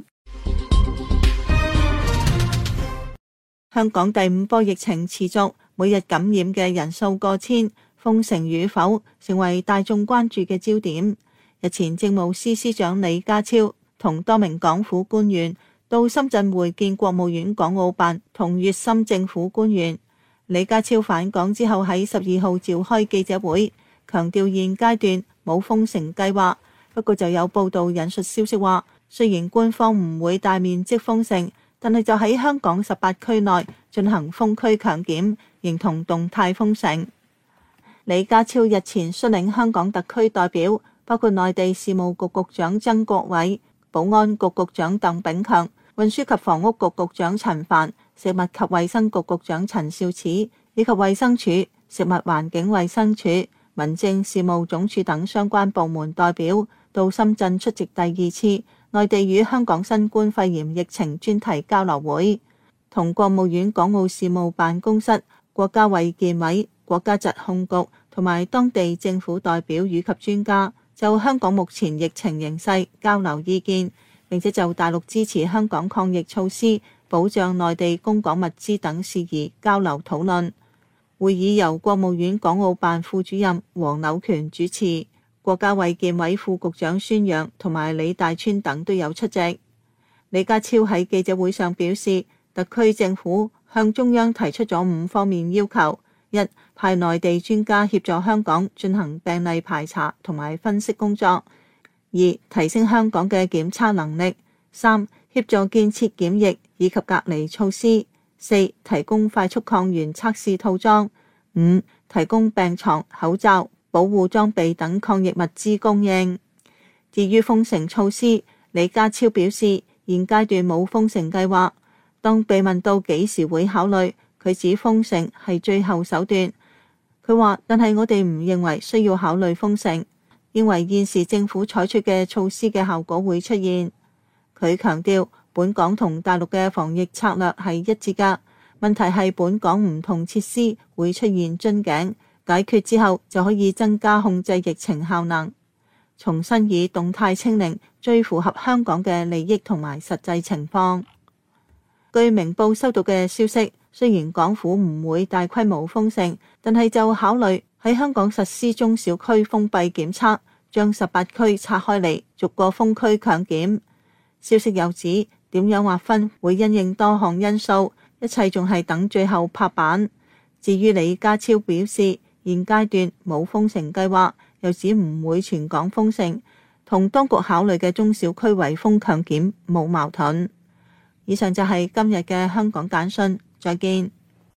香港第五波疫情持續，每日感染嘅人數過千，封城與否成為大眾關注嘅焦點。日前政務司司長李家超同多名港府官員到深圳會見國務院港澳辦同粵深政府官員。李家超返港之後喺十二號召開記者會，強調現階段冇封城計劃。不過就有報道引述消息話，雖然官方唔會大面積封城，但係就喺香港十八區內進行封區強檢，形同動態封城。李家超日前率領香港特區代表，包括內地事務局局長曾國衛、保安局局長鄧炳強、運輸及房屋局局長陳帆、食物及衛生局局長陳肇始，以及衛生署、食物環境衛生署、民政事務總署等相關部門代表到深圳出席第二次內地與香港新冠肺炎疫情專題交流會，同國務院港澳事務辦公室、國家衛健委、國家疾控局同埋當地政府代表以及專家就香港目前疫情形勢交流意見，並且就大陸支持香港抗疫措施、保障內地供港物資等事宜交流討論。會議由國務院港澳辦副主任黃柳權主持，國家衛健委副局長孫陽同埋李大川等都有出席。李家超喺記者會上表示，特區政府向中央提出咗五方面要求：一、派內地專家協助香港進行病例排查同埋分析工作；二、提升香港嘅檢測能力；三、協助建設檢疫以及隔離措施；四、提供快速抗原測試套裝；五、提供病床、口罩、保護裝備等抗疫物資供應。至於封城措施，李家超表示現階段冇封城計劃。當被問到幾時會考慮，佢指封城係最後手段。佢話：但係我哋唔認為需要考慮封城，認為現時政府採取嘅措施嘅效果會出現。佢強調，本港同大陸嘅防疫策略係一致㗎，問題係本港唔同設施會出現樽頸，解決之後就可以增加控制疫情效能。重新以動態清零最符合香港嘅利益同埋實際情況。據明報收到嘅消息，雖然港府唔會大規模封城，但係就考慮喺香港實施中小區封閉檢測，將十八區拆開嚟，逐個封區強檢。消息又指，點樣劃分會因應多項因素，一切仲係等最後拍板。至於李家超表示，現階段冇封城計劃，又指唔會全港封城，同當局考慮嘅中小區圍封強檢冇矛盾。以上就係今日嘅香港簡訊，再見。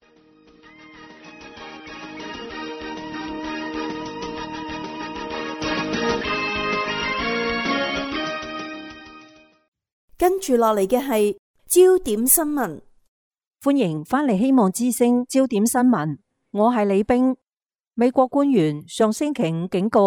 跟住落嚟嘅係焦點新聞。 歡迎返嚟希望之聲焦點新聞，我係李冰。美國官員上星期五警告，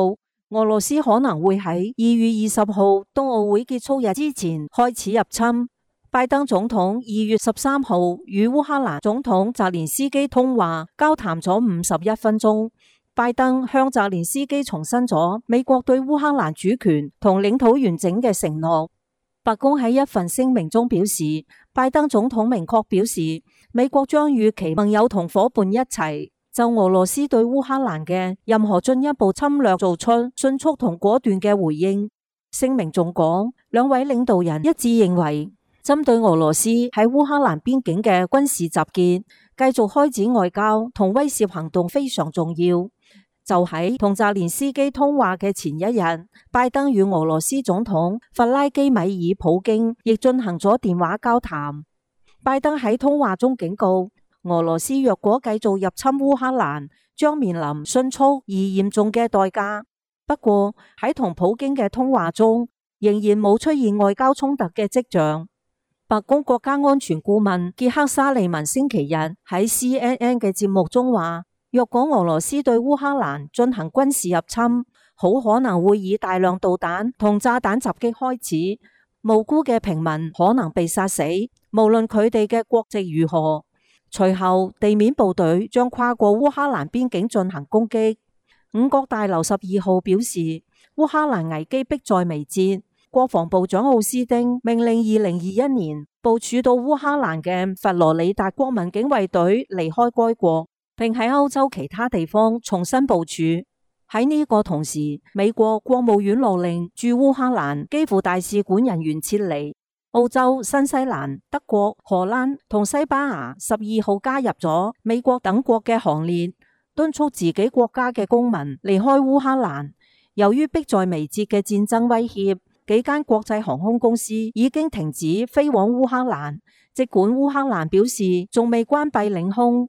俄羅斯可能會喺二月二十號冬奧會結束日之前開始入侵。拜登總統二月十三號與烏克蘭總統澤連斯基通話，交談咗五十一分鐘。拜登向澤連斯基重申咗美國對烏克蘭主權同領土完整嘅承諾。白宮喺一份聲明中表示，拜登總統明確表示，美國將與其盟友同夥伴一齊就俄羅斯對烏克蘭嘅任何進一步侵略做出迅速同果斷嘅回應。聲明仲講，兩位領導人一致認為，針對俄羅斯喺烏克蘭邊境嘅軍事集結，繼續開展外交同威懾行動非常重要。就喺同澤連斯基通話嘅前一日，拜登與俄羅斯總統弗拉基米爾普京亦進行咗電話交談。拜登喺通話中警告，俄羅斯若果繼續入侵烏克蘭，將面臨迅速而嚴重嘅代價。不過喺同普京嘅通話中，仍然冇出現外交衝突嘅跡象。白宮國家安全顧問傑克沙利文星期日喺 C N N 嘅節目中話，若果俄羅斯對烏克蘭進行軍事入侵，好可能會以大量導彈同炸彈襲擊開始，無辜嘅平民可能被殺死，無論佢哋嘅國籍如何。隨後地面部隊將跨過烏克蘭邊境進行攻擊。五角大樓十二號表示，烏克蘭危機迫在眉睫。國防部長奧斯丁命令二零二一年部署到烏克蘭嘅佛羅里達國民警衛隊離開該國，並喺歐洲其他地方重新部署。喺呢個同時，美國國務院勒令駐烏克蘭基輔大使館人員撤離。澳洲、新西蘭、德國、荷蘭同西班牙十二號加入咗美國等國嘅行列，敦促自己國家嘅公民離開烏克蘭。由於迫在眉睫嘅戰爭威脅，幾間國際航空公司已經停止飛往烏克蘭，儘管烏克蘭表示仲未關閉領空。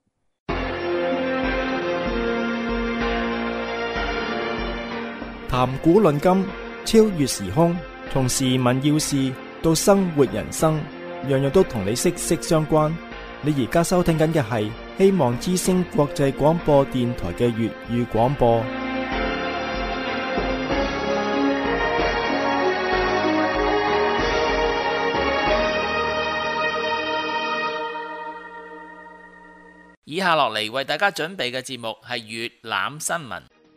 談古論今，超越時空，從時聞要事到生活人生，樣樣都同你息息相關。你而家收聽緊嘅係希望之聲國際廣播電台嘅粵語廣播。 以下落嚟為大家準備嘅節目係粵覽新聞。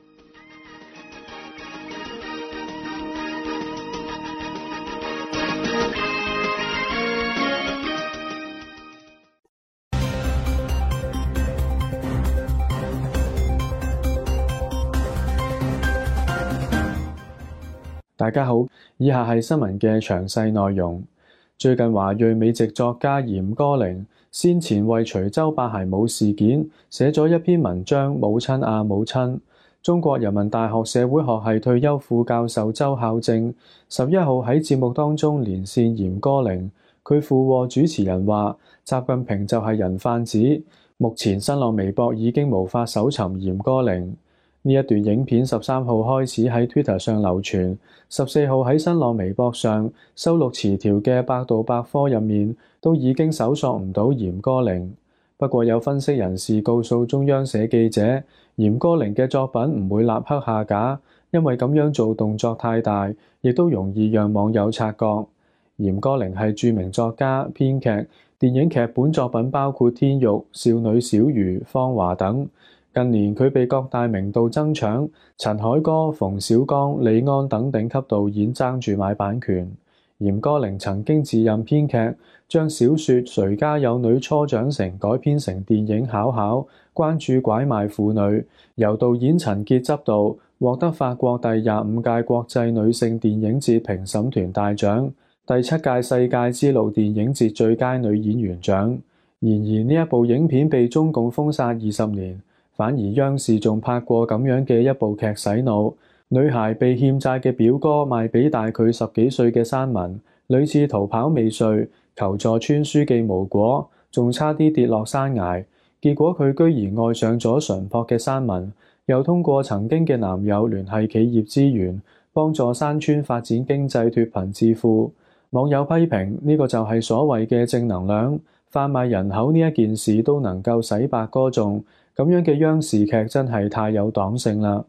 大家好，以下係新聞嘅詳細內容。最近華裔美籍作家嚴歌苓先前為徐州八孩母事件寫咗一篇文章《母親啊母親》。中國人民大學社會學系退休副教授周孝正十一號喺節目當中連線嚴歌苓，佢附和主持人話：習近平就係人販子。目前新浪微博已經無法搜尋嚴歌苓。呢一段影片十三號開始喺 Twitter 上流傳，十四號喺新浪微博上收錄詞條嘅百度百科入面都已經搜索唔到嚴歌苓。不過有分析人士告訴中央社記者，嚴歌苓嘅作品唔會立刻下架，因為咁樣做動作太大，亦都容易讓網友察覺。嚴歌苓係著名作家、編劇，電影劇本作品包括《天獄》、《少女小魚》、《芳華》等。近年佢被各大名導爭搶，陳凱歌、馮小剛、李安等頂級導演爭住買版權。嚴歌苓曾經自任編劇，將小說《誰家有女初長成》改編成電影《巧巧》，關注拐賣婦女，由導演陳潔執導，獲得法國第廿五屆國際女性電影節評審團大獎、第七屆世界之路電影節最佳女演員獎。然而呢一部影片被中共封殺二十年。反而央視仲拍過咁樣嘅一部劇洗腦，女孩被欠債嘅表哥賣俾大佢十幾歲嘅山民，屢次逃跑未遂，求助村書記無果，仲差啲跌落山崖。結果佢居然愛上咗淳樸嘅山民，又通過曾經嘅男友聯繫企業資源，幫助山村發展經濟脫貧致富。網友批評呢個就係所謂嘅正能量，販賣人口呢一件事都能夠洗白歌頌。咁樣嘅央視劇真係太有黨性啦！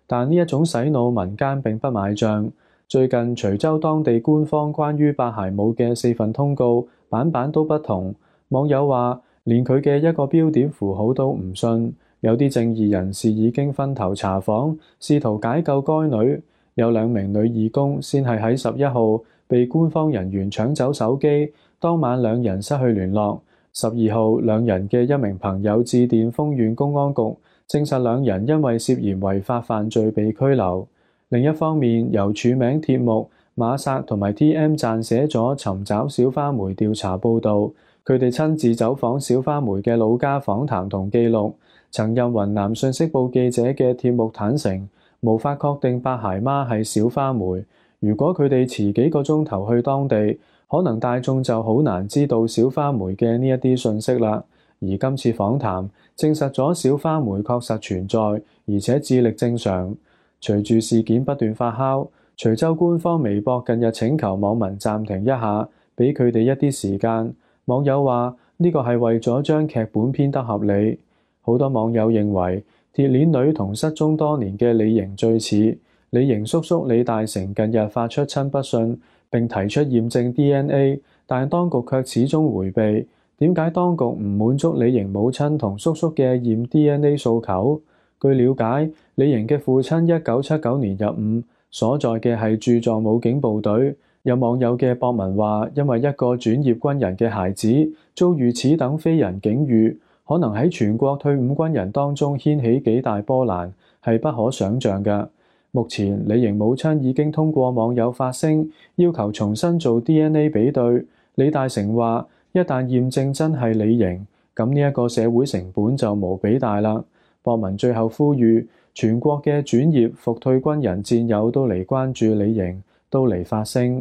但呢一種洗腦民間並不買帳。最近徐州當地官方關於八鞋舞嘅四份通告版版都不同，網友話連佢嘅一個標點符號都唔信，有啲正義人士已經分頭查訪，試圖解救該女。有兩名女義工先係喺十一號被官方人員搶走手機，當晚兩人失去聯絡。十二號兩人嘅一名朋友致電豐縣公安局，證實兩人因為涉嫌違法犯罪被拘留。另一方面，由署名鐵木、馬薩同埋 T M 撰寫咗尋找小花梅調查報導，佢哋親自走訪小花梅嘅老家訪談同記錄。曾任雲南信息報記者嘅鐵木坦誠，無法確定八鞋媽係小花梅。如果佢哋遲幾個鐘頭去當地，可能大眾就好難知道小花梅嘅呢一啲信息啦。而今次訪談證實咗小花梅確實存在，而且智力正常。隨住事件不斷發酵，徐州官方微博近日請求網民暫停一下，俾佢哋一啲時間。網友話呢個係為咗將劇本編得合理。好多網友認為鐵鏈女同失蹤多年嘅李瑩最似。李瑩叔叔李大成近日發出親筆信並提出驗證 D N A， 但當局卻始終迴避。點解當局唔滿足李瑩母親同叔叔嘅驗 D N A 訴求？據了解，李瑩嘅父親一九七九年入伍，所在嘅係駐藏武警部隊。有網友嘅博文話，因為一個轉業軍人嘅孩子遭遇此等非人境遇，可能喺全國退伍軍人當中掀起幾大波瀾，係不可想像嘅。目前，李瑩母親已經通過網友發聲，要求重新做 D N A 比對。李大成話，一旦驗證真係李瑩，咁呢一個社會成本就無比大啦。博文最後呼籲全國嘅轉業復退軍人戰友都嚟關注李瑩，都嚟發聲。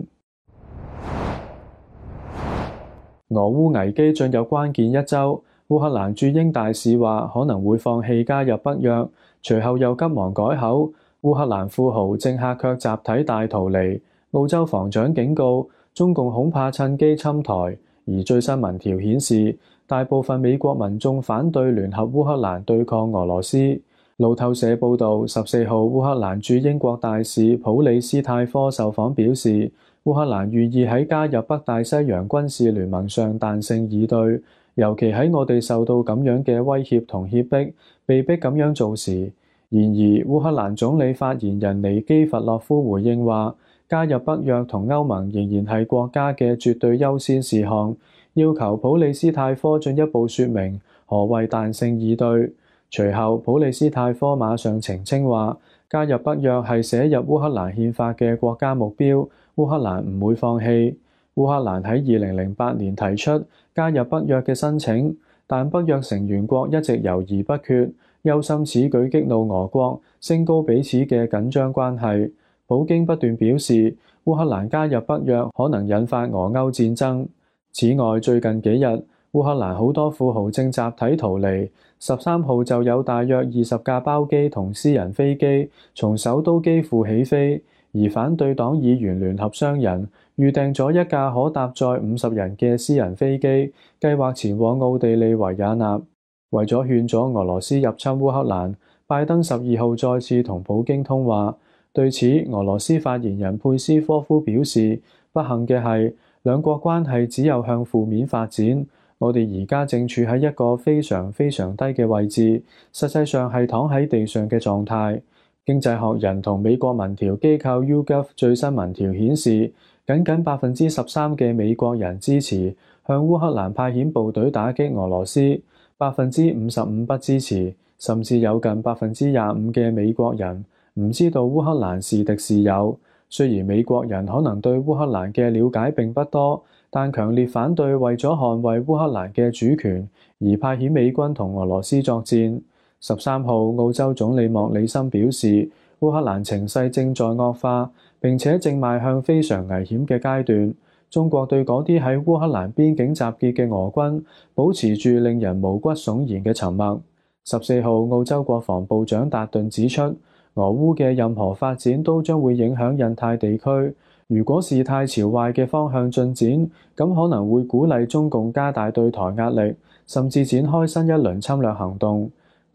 俄烏危機進入關鍵一週，烏克蘭駐英大使話可能會放棄加入北約，隨後又急忙改口。烏克蘭富豪政客卻集體大逃離。澳洲防長警告，中共恐怕趁機侵台。而最新民調顯示，大部分美國民眾反對聯合烏克蘭對抗俄羅斯。路透社報導，十四號烏克蘭駐英國大使普里斯泰科受訪表示，烏克蘭願意喺加入北大西洋軍事聯盟上彈性以對，尤其喺我哋受到咁樣嘅威脅同脅迫，被逼咁樣做時。然而，烏克蘭總理發言人尼基弗洛夫回應話，加入北約同歐盟仍然係國家嘅絕對優先事項，要求普里斯泰科進一步說明何謂彈性以對。隨後，普里斯泰科馬上澄清話，加入北約係寫入烏克蘭憲法嘅國家目標，烏克蘭唔會放棄。烏克蘭喺二零零八年提出加入北約嘅申請，但北約成員國一直猶豫不決，憂心此舉激怒俄國，升高彼此嘅緊張關係。普京不斷表示，烏克蘭加入北約可能引發俄歐戰爭。此外，最近幾日，烏克蘭好多富豪正集體逃離。十三號就有大約二十架包機同私人飛機從首都基輔起飛，而反對黨議員聯合商人預訂咗一架可搭載五十人嘅私人飛機，計劃前往奧地利維也納。為咗勸阻俄羅斯入侵烏克蘭，拜登十二號再次同普京通話。對此，俄羅斯發言人佩斯科夫表示，不幸嘅係兩國關係只有向負面發展。我哋而家正處喺一個非常非常低嘅位置，實際上係躺喺地上嘅狀態。經濟學人同美國民調機構 YouGov 最新民調顯示，僅僅百分之十三嘅美國人支持向烏克蘭派遣部隊打擊俄羅斯，百分之五十五不支持，甚至有近百分之廿五嘅美國人唔知道烏克蘭是敵是友。雖然美國人可能對烏克蘭嘅了解並不多，但強烈反對為咗捍衛烏克蘭嘅主權而派遣美軍同俄羅斯作戰。十三號，澳洲總理莫里森表示，烏克蘭情勢正在惡化，並且正邁向非常危險嘅階段。中國對嗰啲喺烏克蘭邊境集結嘅俄軍保持住令人毛骨悚然嘅沉默。十四號，澳洲國防部長達頓指出，俄烏嘅任何發展都將會影響印太地區。如果事態朝壞嘅方向進展，咁可能會鼓勵中共加大對台壓力，甚至展開新一輪侵略行動。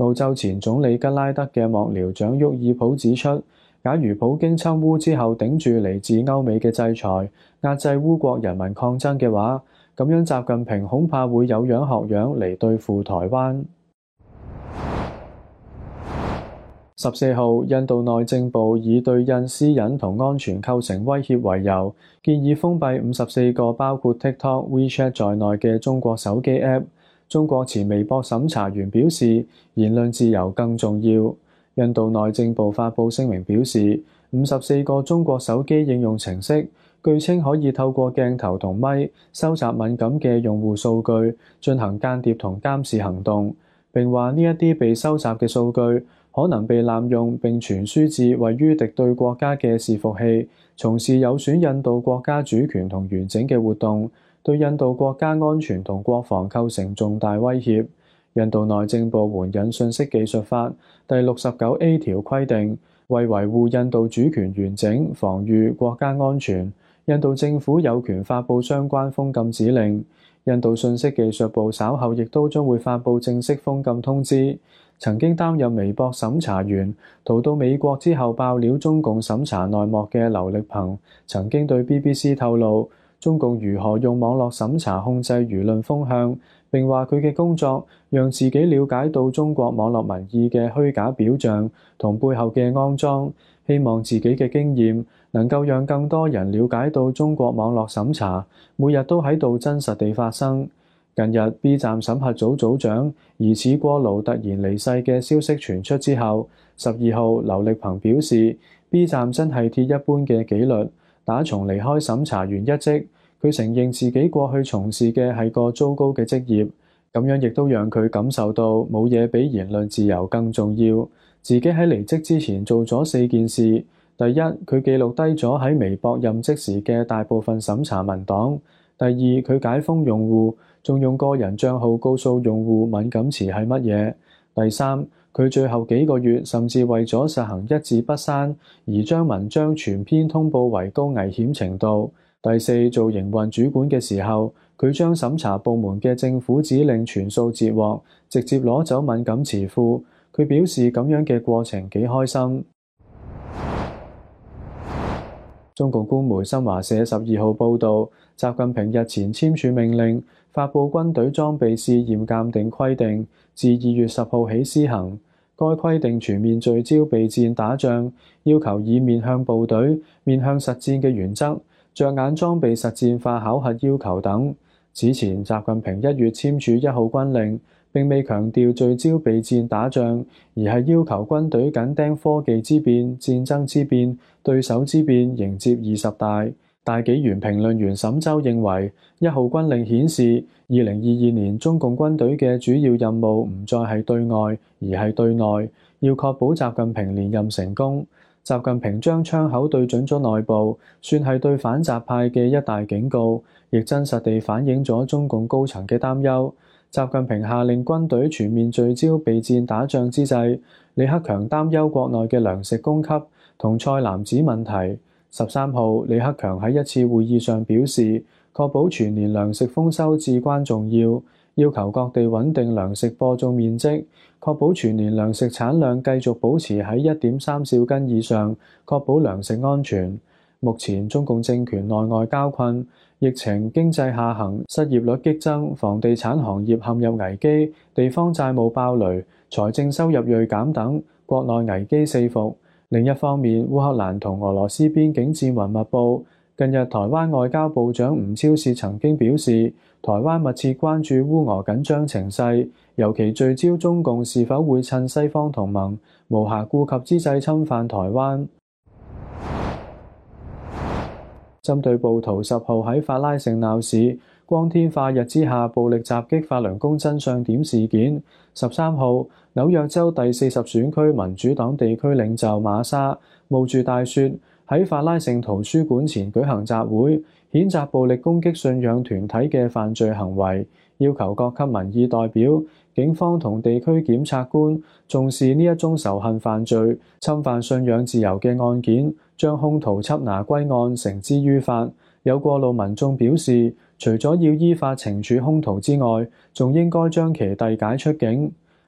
澳洲前總理吉拉德嘅幕僚長沃爾普指出，假如普京侵烏之後頂住嚟自歐美嘅制裁，壓制烏國人民抗爭嘅話，咁樣習近平恐怕會有樣學樣嚟對付台灣。十四號，印度內政部以對印私隱同安全構成威脅為由，建議封閉五十四個包括 TikTok、WeChat 在內嘅中國手機 App。中國前微博審查員表示，言論自由更重要。印度內政部發布聲明表示，五十四個中國手機應用程式據稱可以透過鏡頭同咪收集敏感嘅用戶數據，進行間諜同監視行動。並話呢一啲被收集嘅數據可能被濫用並傳輸至位於敵對國家嘅伺服器，從事有損印度國家主權同完整嘅活動，對印度國家安全同國防構成重大威脅。印度內政部援引信息技術法第六十九 A 條規定，為維護印度主權完整、防禦國家安全，印度政府有權發布相關封禁指令。印度信息技術部稍後亦都將會發布正式封禁通知。曾經擔任微博審查員，逃到美國之後爆料中共審查內幕嘅劉力鵬，曾經對 B B C 透露中共如何用網絡審查控制輿論風向，並話佢嘅工作讓自己了解到中國網絡民意嘅虛假表象同背後嘅骯髒，希望自己嘅經驗能夠讓更多人了解到中國網絡審查每日都喺度真實地發生。近日 B 站審核組組長疑似過勞突然離世嘅消息傳出之後，十二號劉力鵬表示 B 站真係鐵一般嘅紀律，打從離開審查員一職。佢承認自己過去從事嘅係個糟糕嘅職業，咁樣亦都讓佢感受到冇嘢比言論自由更重要。自己喺離職之前做咗四件事：第一，佢記錄低咗喺微博任職時嘅大部分審查文檔；第二，佢解封用戶，仲用個人帳號告訴用戶敏感詞係乜嘢；第三，佢最後幾個月甚至為咗實行一字不刪而將文章全篇通報為高危險程度；第四，做營運主管嘅時候，佢將審查部門嘅政府指令全數截獲，直接攞走敏感詞庫。佢表示咁樣嘅過程幾開心。中共官媒新華社十二號報導，習近平日前簽署命令，發布軍隊裝備試驗鑑定規定，自二月十號起施行。該規定全面聚焦備戰打仗，要求以面向部隊、面向實戰嘅原則，着眼裝備實戰化考核要求等。此前，習近平一月簽署一號軍令，並未強調聚焦備戰打仗，而係要求軍隊緊盯科技之變、戰爭之變、對手之變，迎接二十大。大紀元評論員沈周認為，一號軍令顯示，二零二二年中共軍隊嘅主要任務唔再係對外，而係對內，要確保習近平連任成功。習近平將槍口對準咗內部，算係對反習派嘅一大警告，亦真實地反映咗中共高層嘅擔憂。習近平下令軍隊全面聚焦備戰打仗之際，李克強擔憂國內嘅糧食供給同菜籃子問題。十三號，李克強喺一次會議上表示，確保全年糧食豐收至關重要，要求各地穩定糧食播種面積，確保全年糧食產量繼續保持喺一點三兆斤以上，確保糧食安全。目前中共政權內外交困，疫情、經濟下行、失業率激增，房地產行業陷入危機，地方債務爆雷，財政收入銳減等，國內危機四伏。另一方面，烏克蘭同俄羅斯邊境戰雲密布。近日，台灣外交部長吳釗燮曾經表示，台灣密切關注烏俄緊張情勢，尤其聚焦中共是否會趁西方同盟無暇顧及之際侵犯台灣。針對暴徒十號喺法拉盛鬧市，光天化日之下暴力襲擊法輪功真相點事件，十三號紐約州第四十選區民主黨地區領袖馬莎冒住大雪喺法拉盛圖書館前舉行集會，譴責暴力攻擊信仰團體嘅犯罪行為，要求各級民意代表、警方同地區檢察官重視呢一宗仇恨犯罪、侵犯信仰自由嘅案件，將兇徒緝拿歸案，繩之於法。有過路民眾表示，除咗要依法懲處兇徒之外，仲應該將其遞解出境。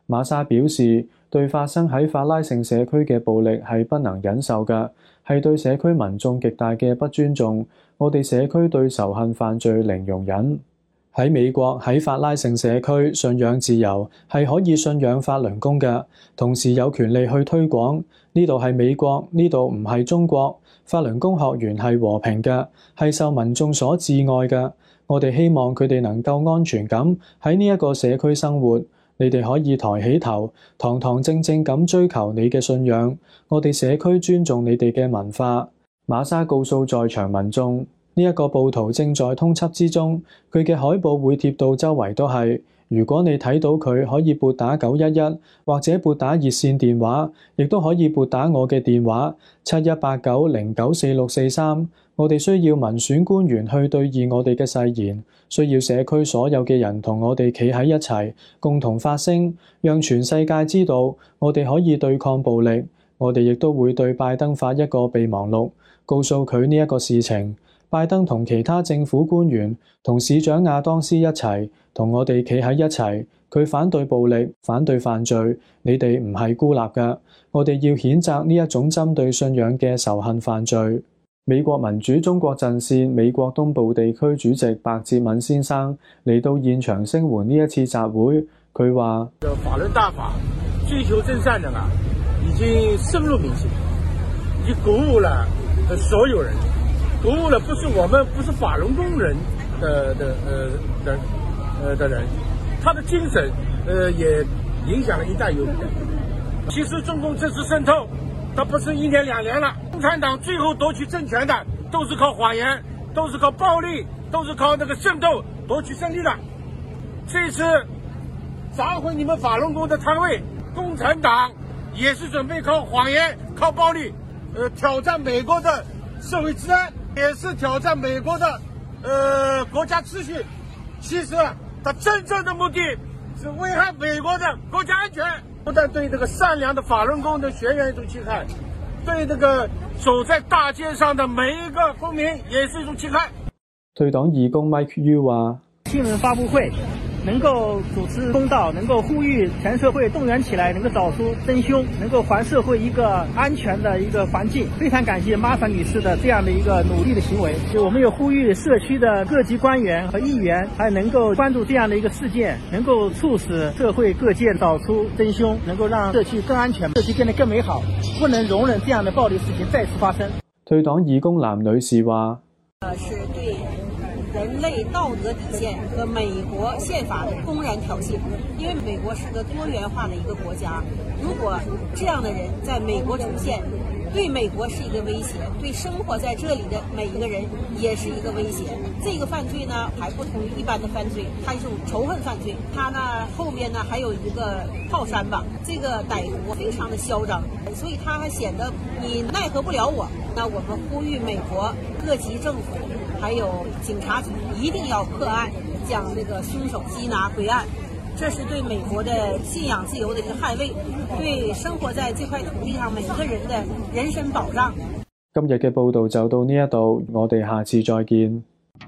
馬莎表示，對發生喺法拉盛社區嘅暴力係不能忍受嘅，係對社區民眾極大嘅不尊重。我哋社區對仇恨犯罪零容忍。喺美國，喺法拉盛社區，信仰自由係可以信仰法輪功嘅，同時有權利去推廣。呢度係美國，呢度唔係中國。法輪功學員係和平嘅，係受民眾所摯愛嘅。我哋希望佢哋能夠安全咁喺呢一個社區生活。你哋可以抬起頭，堂堂正正咁追求你嘅信仰。我哋社區尊重你哋嘅文化。馬莎告訴在場民眾，呢一個暴徒正在通緝之中，佢嘅海報會貼到周圍都係。如果你睇到佢，可以撥打九一一或者撥打熱線電話，亦都可以撥打我嘅電話七一八九零九四六四三。我哋需要民選官員去兌現我哋嘅誓言，需要社區所有嘅人同我哋企喺一齊，共同發聲，讓全世界知道我哋可以對抗暴力。我哋亦都會對拜登發一個備忘錄，告訴佢呢一個事情。拜登同其他政府官員同市長亞當斯一齊，同我哋企喺一齊。佢反對暴力，反對犯罪。你哋唔係孤立嘅。我哋要譴責呢一種針對信仰嘅仇恨犯罪。美國民主中國陣線美國東部地區主席白哲敏先生嚟到現場聲援呢一次集會。佢話： 法輪大法追求真善的啊，已經深入民心，已經鼓舞了所有人，鼓舞了不是我們不是法輪功人的的呃的呃的人，他的精神呃也影響了一代又一代。其實中共這次滲透，它不是一年兩年了。共產黨最後奪取政權的，都是靠謊言，都是靠暴力，都是靠那個滲透奪取勝利的。這次砸毀你們法輪功的攤位，共產黨也是準備靠謊言、靠暴力，呃，挑戰美國的社會治安，也是挑戰美國的呃國家秩序。其實它真正的目的是危害美國的國家安全。不但對這個善良的法輪功的學員一種侵害，對這個走在大街上的每一個公民也是一種侵害。 退黨義工 Mike Yu 話： 新聞發佈會能夠主持公道，能夠呼籲全社會動員起來，能夠找出真兇，能夠還社會一個安全的一個環境。非常感謝瑪莎女士的這樣的一個努力的行為。就我們也呼籲社區的各級官員和議員，還能夠關注這樣的一個事件，能夠促使社會各界找出真兇，能夠讓社區更安全，社區變得更美好。不能容忍這樣的暴力事情再次發生。 退黨義工男女士話： 是對人類道德底線和美國憲法的公然挑釁，因為美國是個多元化的一個國家，如果這樣的人在美國出現，對美國是一個威脅，對生活在這裡的每一個人也是一個威脅。這個犯罪呢，還不同於一般的犯罪，它是種仇恨犯罪，它呢後面呢還有一個靠山吧。這個歹徒非常的囂張，所以他還顯得你奈何不了我。那我們呼籲美國各級政府還有警察局一定要破案，將這個兇手緝拿歸案。這是對美國的信仰自由的一個捍衛，對生活在這塊土地上每個人的人身保障。 今日嘅報道就到呢一度，我哋下次再見。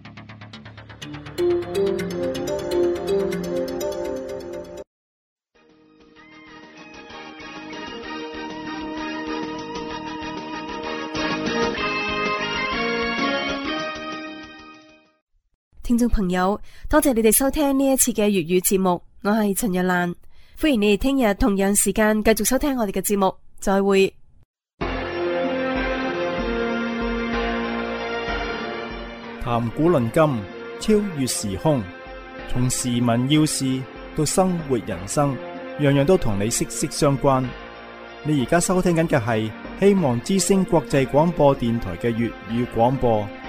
聽眾朋友，多謝你哋收聽呢一次嘅粵語節目，我係陳若蘭，歡迎你哋聽日同樣時間繼續收聽我哋嘅節目，再會。 談古論今，超越時空，從時聞要事到生活人生，樣樣都同你息息相關。你而家收聽緊嘅係希望之聲國際廣播電台嘅粵語廣播。